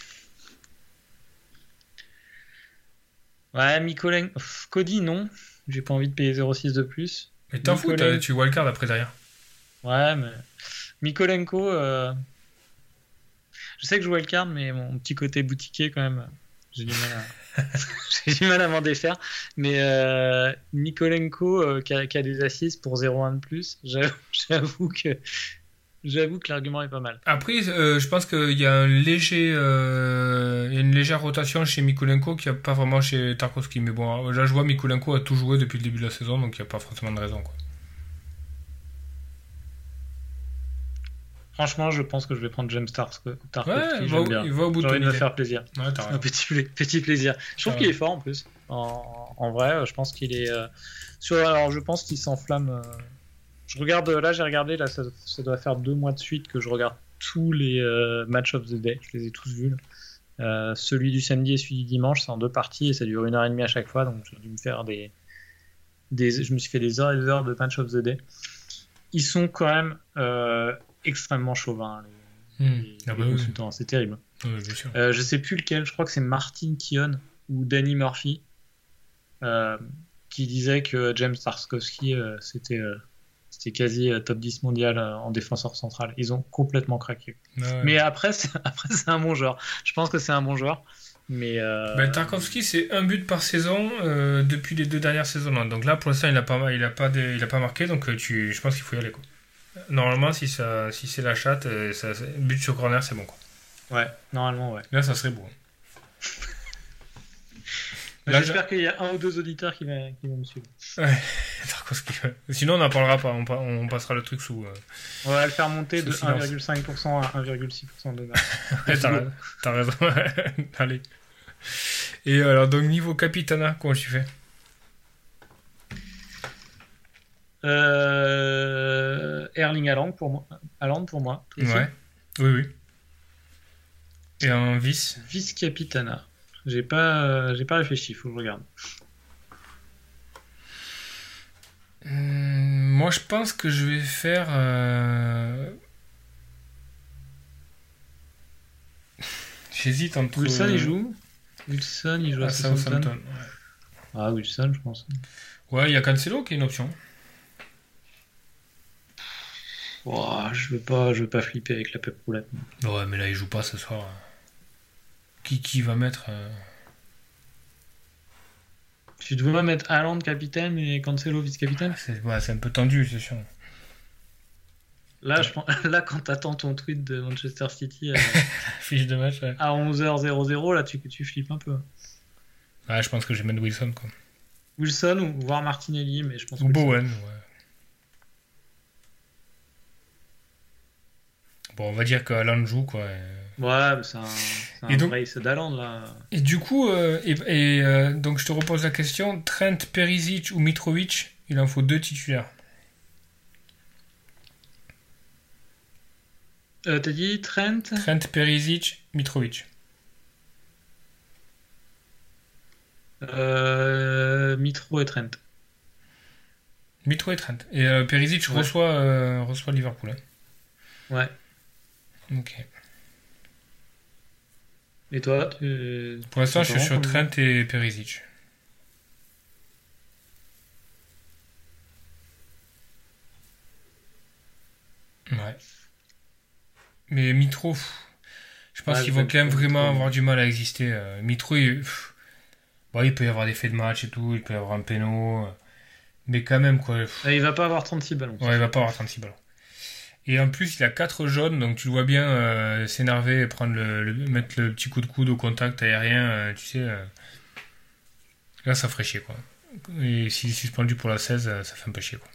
Ouais, Mikolen... Pff, Cody, non. J'ai pas envie de payer zéro virgule six de plus. Mais t'en fous, Mikolen- t'as- tu wildcard après derrière. Ouais, mais Mikolenko, euh, je sais que je joue wildcard, mais mon petit côté boutiquier, quand même, j'ai du mal à, j'ai du mal à m'en défaire. Mais euh, Mikolenko, euh, qui, a, qui a des assises pour zéro virgule un de plus, j'avoue, j'avoue que j'avoue que l'argument est pas mal. Après, euh, je pense qu'il y a un léger, euh, il y a une légère rotation chez Mikolenko qu'il n'y a pas vraiment chez Tarkowski. Mais bon, là, je vois Mikolenko a tout joué depuis le début de la saison, donc il n'y a pas forcément de raison, quoi. Franchement, je pense que je vais prendre James Tarkowski. Ouais, J'aime va, bien. il va au bout J'ai de envie ton de me idée. faire plaisir. Ouais, t'as Un raison. petit, pla- petit plaisir. Je trouve T'as qu'il est raison. fort en plus. En, en vrai, je pense qu'il est. euh, sur, alors, je pense qu'il s'enflamme. euh, Je regarde. Là, j'ai regardé. Là, ça, ça doit faire deux mois de suite que je regarde tous les euh, matchs of the day. Je les ai tous vus. Là. Euh, celui du samedi et celui du dimanche, c'est en deux parties et ça dure une heure et demie à chaque fois. Donc, j'ai dû me faire des. des je me suis fait des heures et des heures de match of the day. Ils sont quand même euh, extrêmement chauvins. Les, Hmm. les- Ah les bah oui. consultants, c'est terrible. Ouais, bien sûr. Euh, je sais plus lequel, je crois que c'est Martin Keown ou Danny Murphy euh, qui disait que James Tarkowski euh, c'était euh, c'était quasi euh, top dix mondial euh, en défenseur central. Ils ont complètement craqué. Ouais. Mais après, c'est, après, c'est un bon joueur. Je pense que c'est un bon joueur. Mais euh, Ben, Tarkowski, c'est un but par saison euh, depuis les deux dernières saisons. Là. Donc là, pour l'instant, il n'a pas, il a pas, de- il a pas marqué, donc euh, tu, je pense qu'il faut y aller. Quoi. Normalement, si, ça, si c'est la chatte, euh, ça, ça- but sur corner, c'est bon. Quoi. ouais, normalement, ouais. Là, ça serait beau. Là, J'espère qu'il y a un ou deux auditeurs qui, va, qui vont me suivre. Ouais, Tarkowski. ouais. Sinon, on n'en parlera pas. On, pa- on passera le truc sous. Euh... On va le faire monter Sous de silence. un virgule cinq pour cent à un virgule six pour cent de marge. Ouais, t'as, ra- t'as raison. Allez. Et alors, donc, niveau capitana, comment tu fais? Euh, Erling Haaland pour moi. Haaland pour moi. Toi aussi. Ouais. Oui, oui. Et un vice? Vice capitana. J'ai pas, euh, j'ai pas réfléchi. Faut que je regarde. Hum, moi, je pense que je vais faire. euh, J'hésite entre. Wilson il joue. Wilson il joue à à Southampton. Southampton. Ouais. Ah Wilson je pense. Ouais, il y a Cancelo qui est une option. Ouah, je veux pas, je veux pas flipper avec la pep roulette. Ouais, mais là, il joue pas ce soir. Qui, qui va mettre. euh, Tu dois mettre Haaland capitaine et Cancelo vice-capitaine. C'est ouais, c'est un peu tendu, c'est sûr. Là, je pense, là quand t'attends ton tweet de Manchester City euh, Fiche de match, ouais. à onze heures zéro, là tu, tu flippes un peu. Ouais, je pense que je vais mettre Wilson, quoi. Wilson ou voire Martinelli, mais je pense Ou Wilson. Bowen, ouais. Bon, on va dire que Haaland joue, quoi. et- Ouais, mais c'est un, c'est un Et donc- race d'Haaland là. Et du coup, euh, et, et, euh, donc je te repose la question, Trent, Perisic ou Mitrovic, il en faut deux titulaires. Euh, T'as dit Trent Trent, Perisic, Mitrovic. euh, Mitro et Trent. Mitro et Trent. Et euh, Perisic Ouais. reçoit, euh, reçoit Liverpool. hein. Ouais. Ok. Et toi tu... Pour l'instant, je suis Comment, sur comme- Trent et Perisic. Ouais. Mais Mitro, pff, je pense Ouais, qu'ils je vont vais quand même Mitro, vraiment Mitro. avoir du mal à exister. euh. Mitro, il, pff, bon, il peut y avoir des faits de match et tout, il peut y avoir un péno. euh, Mais quand même, quoi. pff, Ah, il va pas avoir trente-six ballons. Ouais, il va pas avoir trente-six ballons. Et en plus, il a quatre jaunes, donc tu le vois bien euh, s'énerver et prendre le, le- mettre le petit coup de coude au contact aérien, euh, tu sais. euh. Là, ça ferait chier, quoi. Et s'il est suspendu pour la seize, euh, ça fait un peu chier, quoi.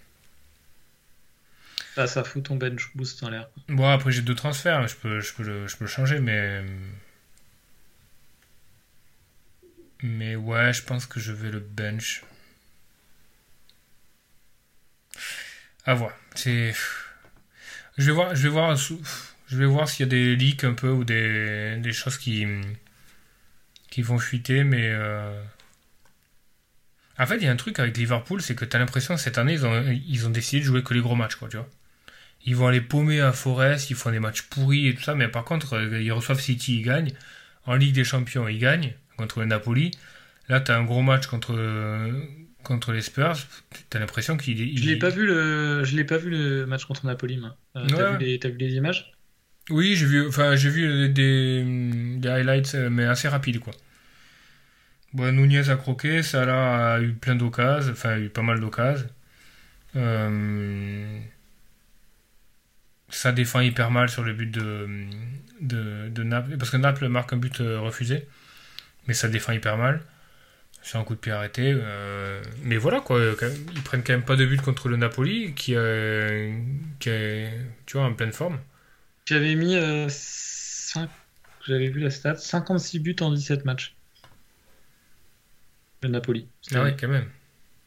Là, ça fout ton bench boost en l'air. Bon, après, j'ai deux transferts, je peux, je peux, le, je peux le changer, mais. Mais ouais, je pense que je vais le bench. À voir. C'est. Je vais voir, je vais voir, sous- je vais voir s'il y a des leaks un peu ou des, des choses qui, qui vont fuiter, mais. euh, En fait, il y a un truc avec Liverpool, c'est que t'as l'impression que cette année, ils ont, ils ont décidé de jouer que les gros matchs, quoi, tu vois. Ils vont aller paumer à Forest, ils font des matchs pourris et tout ça, mais par contre, euh, ils reçoivent City, ils gagnent. En Ligue des Champions, ils gagnent contre le Napoli. Là, t'as un gros match contre, euh, contre les Spurs. T'as l'impression qu'il. Je il- l'ai pas vu le, je l'ai pas vu le match contre Napoli. Moi. Euh, t'as, Ouais. vu les, t'as vu les images? Oui, j'ai vu, enfin, j'ai vu des, des highlights, euh, mais assez rapides, quoi. Bon, Nunez a croqué, Salah a eu plein d'occasions, enfin, a eu pas mal d'occasions. Euh, Ça défend hyper mal sur le but de, de, de Naples, parce que Naples marque un but euh, refusé, mais ça défend hyper mal. C'est un coup de pied arrêté. euh, Mais voilà, quoi. Ils prennent quand même pas de but contre le Napoli, qui, euh, qui est, tu vois, en pleine forme. J'avais mis euh, cinq j'avais vu la stat, cinquante-six buts en dix-sept matchs. Le Napoli. Ah ouais, quand même.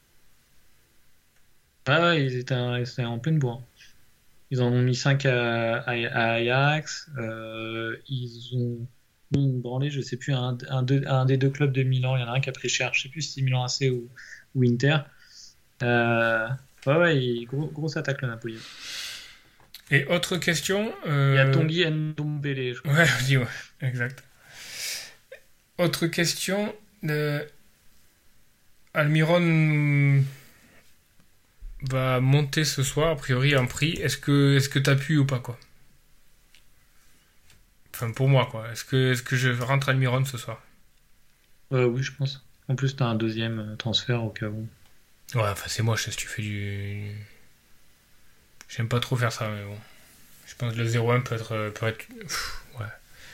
Ah ouais, ils étaient, ils étaient en pleine bourre. Ils en ont mis cinq à, à, à Ajax. Euh, ils ont mis une branlée, je sais plus, un, un, deux- un des deux clubs de Milan. Il y en a un qui a pris cher. Je sais plus si c'est Milan A C ou, ou Inter. Euh, ouais, ouais, il- gros, grosse attaque le Napoli. Et autre question. Il y a euh, Tanguy Ndombele, je crois. Ouais, dis ouais, exact. Autre question. De... Almiron va monter ce soir, a priori, en prix. Est-ce que est-ce que t'appuies ou pas, quoi? Enfin, pour moi, quoi. Est-ce que, est-ce que je rentre Almiron ce soir? Euh, oui, je pense. En plus, t'as un deuxième euh, transfert au cas où. Ouais, enfin, c'est moche, si tu fais du... J'aime pas trop faire ça, mais bon. Je pense que le zéro un peut être... Peut être... Pff, ouais.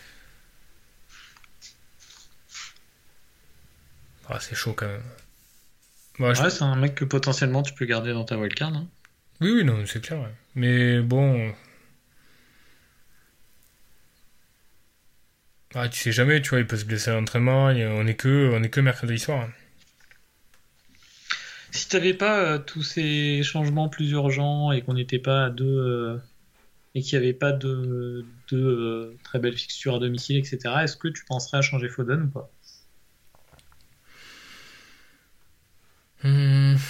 Ah, c'est chaud, quand même. Moi, je- Ouais, c'est un mec que potentiellement tu peux garder dans ta wildcard. Hein. Oui, oui, non, c'est clair, ouais. Mais bon... Ah, tu sais jamais, tu vois, il peut se blesser à l'entraînement, et on est que, on est que mercredi soir. Hein. Si t'avais pas euh, tous ces changements plus urgents et qu'on n'était pas à deux euh, et qu'il n'y avait pas de, de euh, très belles fixtures à domicile, et cetera, est-ce que tu penserais à changer Foden ou pas? Hmm.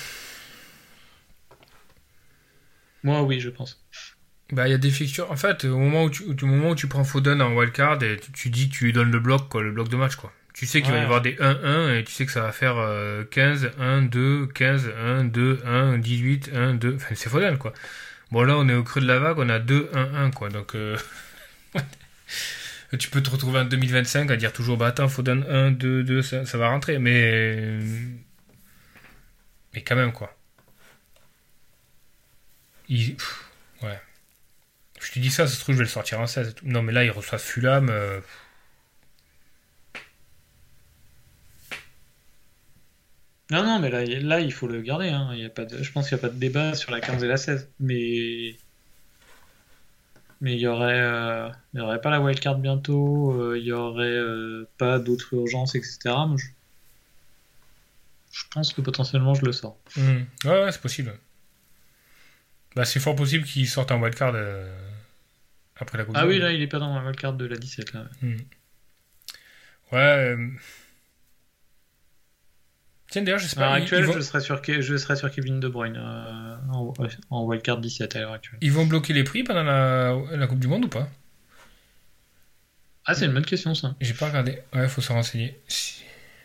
Moi, oui, je pense. Bah, il y a des fixtures. En fait, au moment où tu, au moment où tu prends Foden en wildcard, et tu, tu dis, tu lui donnes le bloc, quoi, le bloc de match, quoi. Tu sais qu'il va y Ouais. avoir des un un et tu sais que ça va faire euh, quinze, un, deux, quinze, un, deux, un, dix-huit, un, deux. Enfin, c'est Foden, quoi. Bon, là, on est au creux de la vague, on a deux, un, un, quoi. Donc, euh, tu peux te retrouver en deux mille vingt-cinq à dire toujours, bah attends, Foden un, deux, deux, ça, ça va rentrer. Mais. Mais quand même, quoi. Il... pff, ouais. Je te dis ça, ça se trouve, je vais le sortir en seize. et tout. Non, mais là, il reçoit Fulham. euh, Non, non, mais là, il- là il faut le garder. Hein. Il y a pas de, je pense qu'il n'y a pas de débat sur la quinze et la seize. Mais, mais il y aurait, euh, il y aurait pas la wildcard bientôt. euh, il y aurait euh, pas d'autres urgences, et cetera. Moi, je, je pense que potentiellement je le sors. hmm. Ouais, ouais, c'est possible. Bah, c'est fort possible qu'il sorte en wildcard euh, après la Coupe Ah du oui, Monde. là, il est pas dans la wildcard de la dix-sept. Là. Hmm. Ouais. euh, Tiens, d'ailleurs, je sais À l'heure pas. Ils, actuelle, ils vont... je serais sur, Ke- je serais sur Kevin De Bruyne euh, en, en wildcard dix-sept à l'heure actuelle. ils vont bloquer les prix pendant la... la Coupe du Monde ou pas? Ah, c'est une bonne question, ça. J'ai pas regardé. Ouais, faut se renseigner. Si-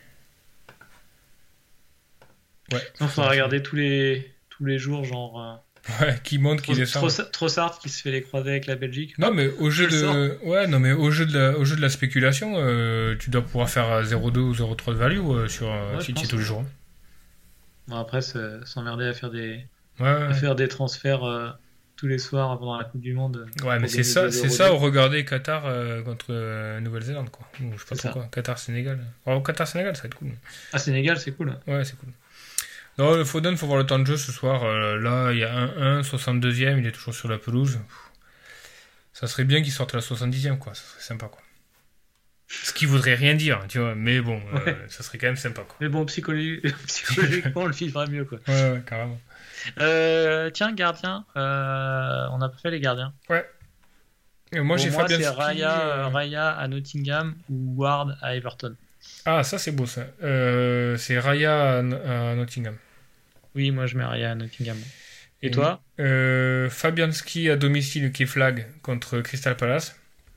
Ouais. Il faut se faudra renseigner. regarder tous les, tous les jours, genre. euh, Ouais, qui monte, qui descend. Trossard Trossard qui se fait les croisés avec la Belgique. Non, mais au jeu je le de, ouais, non, mais au jeu de la, au jeu de la spéculation, euh, tu dois pouvoir faire euh, zéro virgule deux ou zéro virgule trois de value euh, sur euh, Ouais, je City pense. tous les jours. hein. Bon, après, c'est- s'emmerder à faire des, Ouais, à ouais. faire des transferts euh, tous les soirs pendant la Coupe du Monde. euh, Ouais, mais pour c'est gagner ça, deux c'est euros ça, de- au regarder Qatar euh, contre euh, Nouvelle-Zélande, quoi. Ou je sais pas C'est trop ça. quoi. Qatar-Sénégal. Oh, Qatar-Sénégal, ça va être cool. Ah, Sénégal, c'est cool. Ouais, c'est cool. Non, le Foden, faut voir le temps de jeu ce soir. Euh, là, il y a un un, soixante-deuxième, il est toujours sur la pelouse. Ça serait bien qu'il sorte à la soixante-dixième, quoi. Ça serait sympa, quoi. Ce qui voudrait rien dire, tu vois. Mais bon, euh, Ouais. ça serait quand même sympa, quoi. Mais bon, psychologi- psychologiquement, on le vivra mieux, quoi. Ouais, ouais, carrément. Euh, tiens, gardien. euh, on a pas fait les gardiens. Ouais. Et moi, Pour j'ai moi, Fabianski. c'est Raya, euh, Raya à Nottingham ou Ward à Everton. Ah, ça, c'est beau, ça. Euh, c'est Raya à, à Nottingham. Oui, moi, je mets Raya à Nottingham. Et Et toi? euh, Fabianski à domicile qui flag contre Crystal Palace.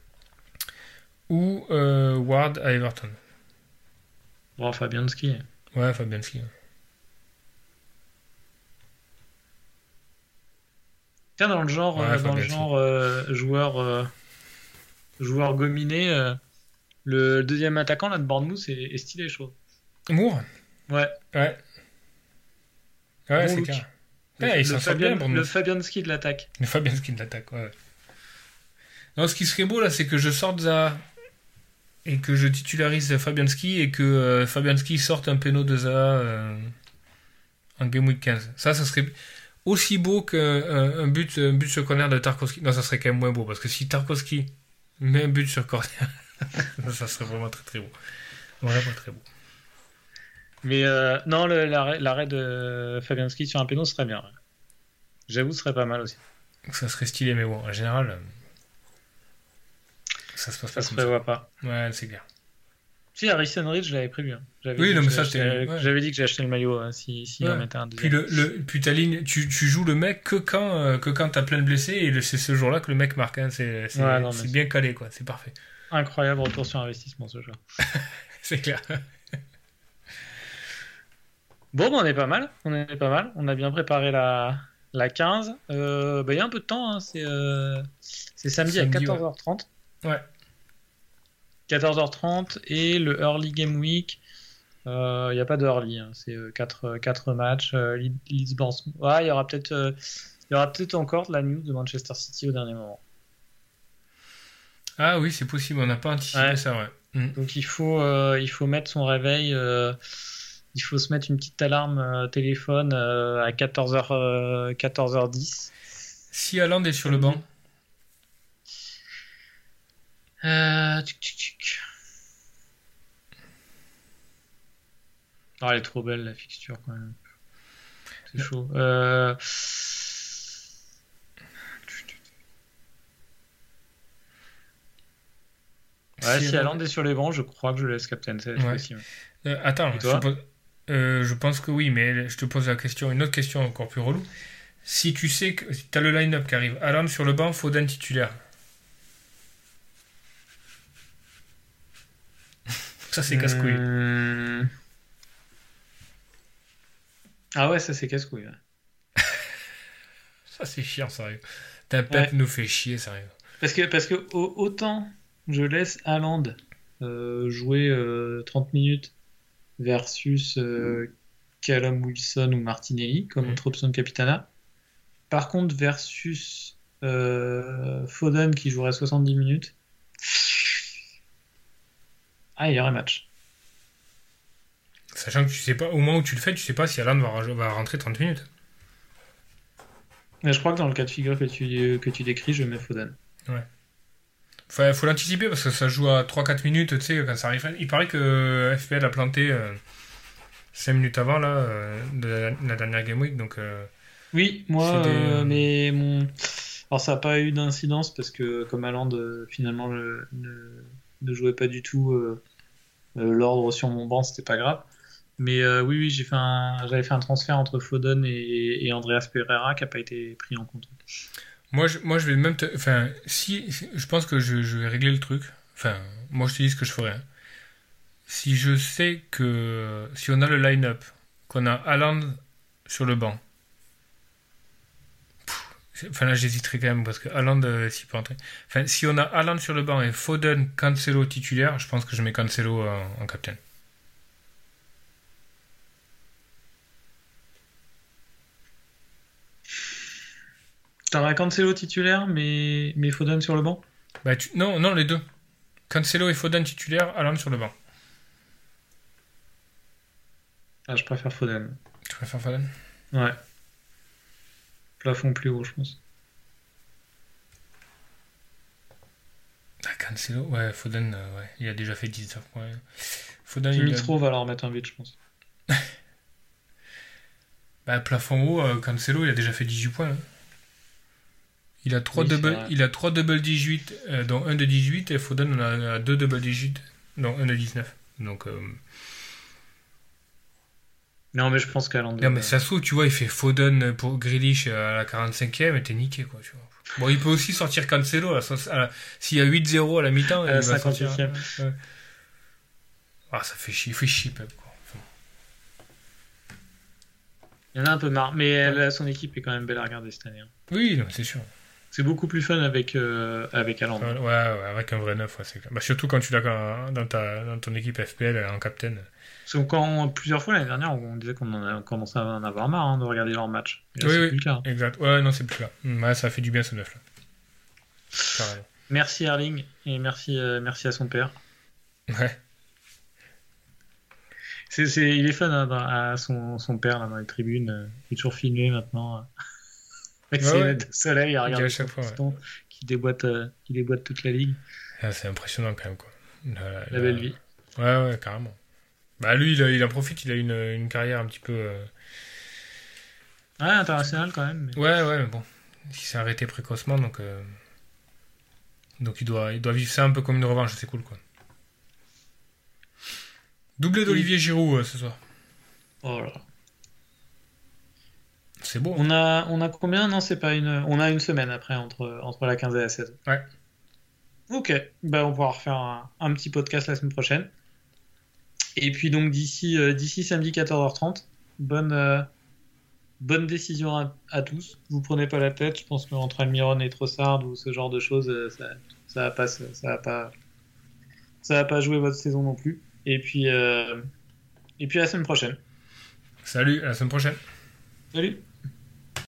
Ou euh, Ward à Everton. Bon, Fabianski. Ouais, Fabianski. Tiens, dans le genre, Ouais, euh, dans le Fabianski. genre euh, joueur, euh, joueur gominé, euh, le deuxième attaquant là, de Bournemouth est, est stylé, je trouve. Moore. Ouais. Ouais. Ouais, Bon c'est look. clair. Le, Ouais, il le s'en sort Fabian- bien pour le nous. Fabianski de l'attaque. Le Fabianski de l'attaque, ouais. Non, ce qui serait beau là, c'est que je sorte Zaha et que je titularise Fabianski et que euh, Fabianski sorte un péno de Zaha euh, en Game Week quinze. Ça, ça serait. aussi beau qu'un un but, un but sur corner de Tarkowski. Non, ça serait quand même moins beau, parce que si Tarkowski met un but sur corner, ça serait vraiment très très beau. Vraiment très beau. Mais euh, non, le, l'arrêt, l'arrêt de Fabianski sur un péno serait bien. Ouais. J'avoue, ce serait pas mal aussi. Ça serait stylé, mais bon, en général, euh, ça se passe pas Ça se comme ça. prévoit pas. Ouais, c'est clair. Si, Harrison Reed, je l'avais prévu. Hein. J'avais Oui, dit non, que mais ça, j'achetais- c'était- ouais. J'avais dit que j'ai acheté le maillot hein, si, si Ouais. on mettait un Puis, deuxième. le, le, puis ta ligne, tu, tu joues le mec que quand, euh, que quand t'as plein de blessés, et le- c'est ce jour-là que le mec marque. Hein. C'est, c'est, Ouais, non, mais c'est c'est- bien calé, quoi. C'est parfait. Incroyable retour sur investissement ce jeu. C'est clair. Bon, bah, on est pas mal. On est pas mal. On a bien préparé la, la quinze. Euh, bah, il y a un peu de temps. Hein. C'est, euh, c'est samedi, Samedi, à quatorze heures trente. Ouais. quatorze heures trente et le Early Game Week. Il euh, n'y a pas de early. Hein. C'est quatre matchs. Euh, Leeds Bournemouth. Ouais, il y aura peut-être euh, il y aura peut-être encore de la news de Manchester City au dernier moment. Ah oui, c'est possible. On n'a pas anticipé Ouais. ça, ouais. Mm. Donc il faut, euh, il faut mettre son réveil. euh, il faut se mettre une petite alarme euh, téléphone euh, à quatorze heures, euh, quatorze heures dix. Si Haaland est sur le banc, Euh, tic, tic, tic. Ah, elle est trop belle la fixture quand même. C'est chaud. Euh... Ouais, Si si Haaland- Haaland est sur les bancs, je crois que je laisse captain. C'est Ouais. possible. Euh, attends, Et je, toi te pose- euh, je pense que oui, mais je te pose la question, une autre question encore plus relou. Si tu sais que tu as le line-up qui arrive, Haaland sur le banc, Foden titulaire. Ça, c'est casse-couille. Hum. Ah ouais, ça c'est casse-couille. Ouais. Ça, c'est chiant, sérieux. Ta Pep Ouais. nous fait chier, sérieux. Parce que, parce que au- autant je laisse Haaland euh, jouer euh, trente minutes versus euh, Callum Wilson ou Martinelli comme Mhm. autre option de Capitana. Par contre, versus euh, Foden qui jouerait soixante-dix minutes, ah, il y aurait match. Sachant que tu sais pas, au moment où tu le fais, tu sais pas si Haaland va, raj- va rentrer trente minutes. Mais je crois que dans le cas de figure que tu, que tu décris, je mets Foden. Enfin, faut l'anticiper parce que ça joue à trois quatre minutes, tu sais, quand ça arrive. Il paraît que F P L a planté euh, cinq minutes avant, là, euh, de la, la dernière Game Week, donc... euh, Oui, moi, C'est des- euh, mais mon. Alors, ça n'a pas eu d'incidence parce que, comme Haaland, euh, finalement, le- ne, ne jouait pas du tout euh, euh, l'ordre sur mon banc, c'était pas grave. Mais euh, oui, oui, j'ai fait un, j'avais fait un transfert entre Foden et, et Andreas Pereira qui n'a pas été pris en compte. Moi, je, moi, je vais même te... Enfin, si... si- Je pense que je, je vais régler le truc. Enfin, moi, je te dis ce que je ferai. hein. Si je sais que... Si on a le line-up, qu'on a Haaland sur le banc... pff, c'est- Enfin, là, j'hésiterai quand même, parce que Haaland, euh, s'il peut entrer... Enfin, si on a Haaland sur le banc et Foden, Cancelo titulaire, je pense que je mets Cancelo en, en captain. T'auras Cancelo titulaire, mais, mais Foden sur le banc. Bah, tu... Non, non, les deux. Cancelo et Foden titulaire, Haaland sur le banc. Ah, je préfère Foden. Tu préfères Foden? Ouais. Plafond plus haut, je pense. Ah, Cancelo, ouais, Foden, euh, ouais, il a déjà fait dix-neuf points. Foden, il a... Dimitro va leur mettre un but, je pense. Bah, plafond haut, euh, Cancelo, il a déjà fait dix-huit points. hein. Il a trois Oui, c'est double, vrai. il a trois double dix-huit, euh, dont un de dix-huit, et Foden en a, a deux double dix-huit, dont un de dix-neuf. Donc, euh... Non, mais je pense qu'Haaland. non, mais ça se trouve, tu vois, il fait Foden pour Grealish à la quarante-cinquième, et t'es niqué, quoi, tu vois. Bon, il peut aussi sortir Cancelo, à la- à la- s'il y a huit zéro à la mi-temps, À il la va sortir. cinquante-huitième. Ouais. Ah, ça fait chier, il fait chier, Pep, quoi. Enfin, Il y en a un peu marre, mais elle, son équipe est quand même belle à regarder cette année. hein. oui, non, c'est sûr. C'est beaucoup plus fun avec, euh, avec Haaland. Ouais, ouais, avec un vrai neuf, ouais, c'est clair. Bah, surtout quand tu l'as quand- dans, ta, dans ton équipe F P L en captain. Parce que quand, plusieurs fois l'année dernière, on disait qu'on en a commencé à en avoir marre hein, de regarder leurs matchs. Et là, Oui, c'est oui. plus le cas. Exact. Ouais, non, c'est plus là. Hum, Ouais, ça fait du bien ce neuf là. Carrément. Merci Erling et merci, euh, merci à son père. Ouais. C'est, c'est, il est fun hein, dans- à son, son père là, dans les tribunes. euh, Il est toujours filmé maintenant. euh, Avec Ouais, ses ouais. lunettes de soleil, il Il regarde dit à son chaque fois, ouais. piston qui déboîte, euh, qui déboîte toute la ligue. Ah, c'est impressionnant quand même, quoi. La, La la- belle vie. Ouais, ouais, carrément. Bah, lui, il, a- il en profite, il a une, une carrière un petit peu. euh, Ouais, international quand même. mais- Ouais, ouais, mais bon. Il s'est arrêté précocement, donc. euh, Donc, il doit, il doit vivre ça un peu comme une revanche, c'est cool, quoi. Doublé d'Olivier Giroud euh, ce soir. Oh là là. C'est beau. hein. On a, on a combien? Non, c'est pas une. On a une semaine après entre, entre la quinze et la seize. Ouais. Ok, bah, on pourra refaire un, un petit podcast la semaine prochaine. Et puis donc d'ici euh, d'ici samedi quatorze heures trente, bonne, euh, bonne décision à, à tous. Vous prenez pas la tête, je pense qu'entre Almiron et Trossard ou ce genre de choses, euh, ça, ça va pas, se- ça va pas, ça va pas jouer votre saison non plus. Et puis, euh, et puis à la semaine prochaine. Salut, à la semaine prochaine. Salut!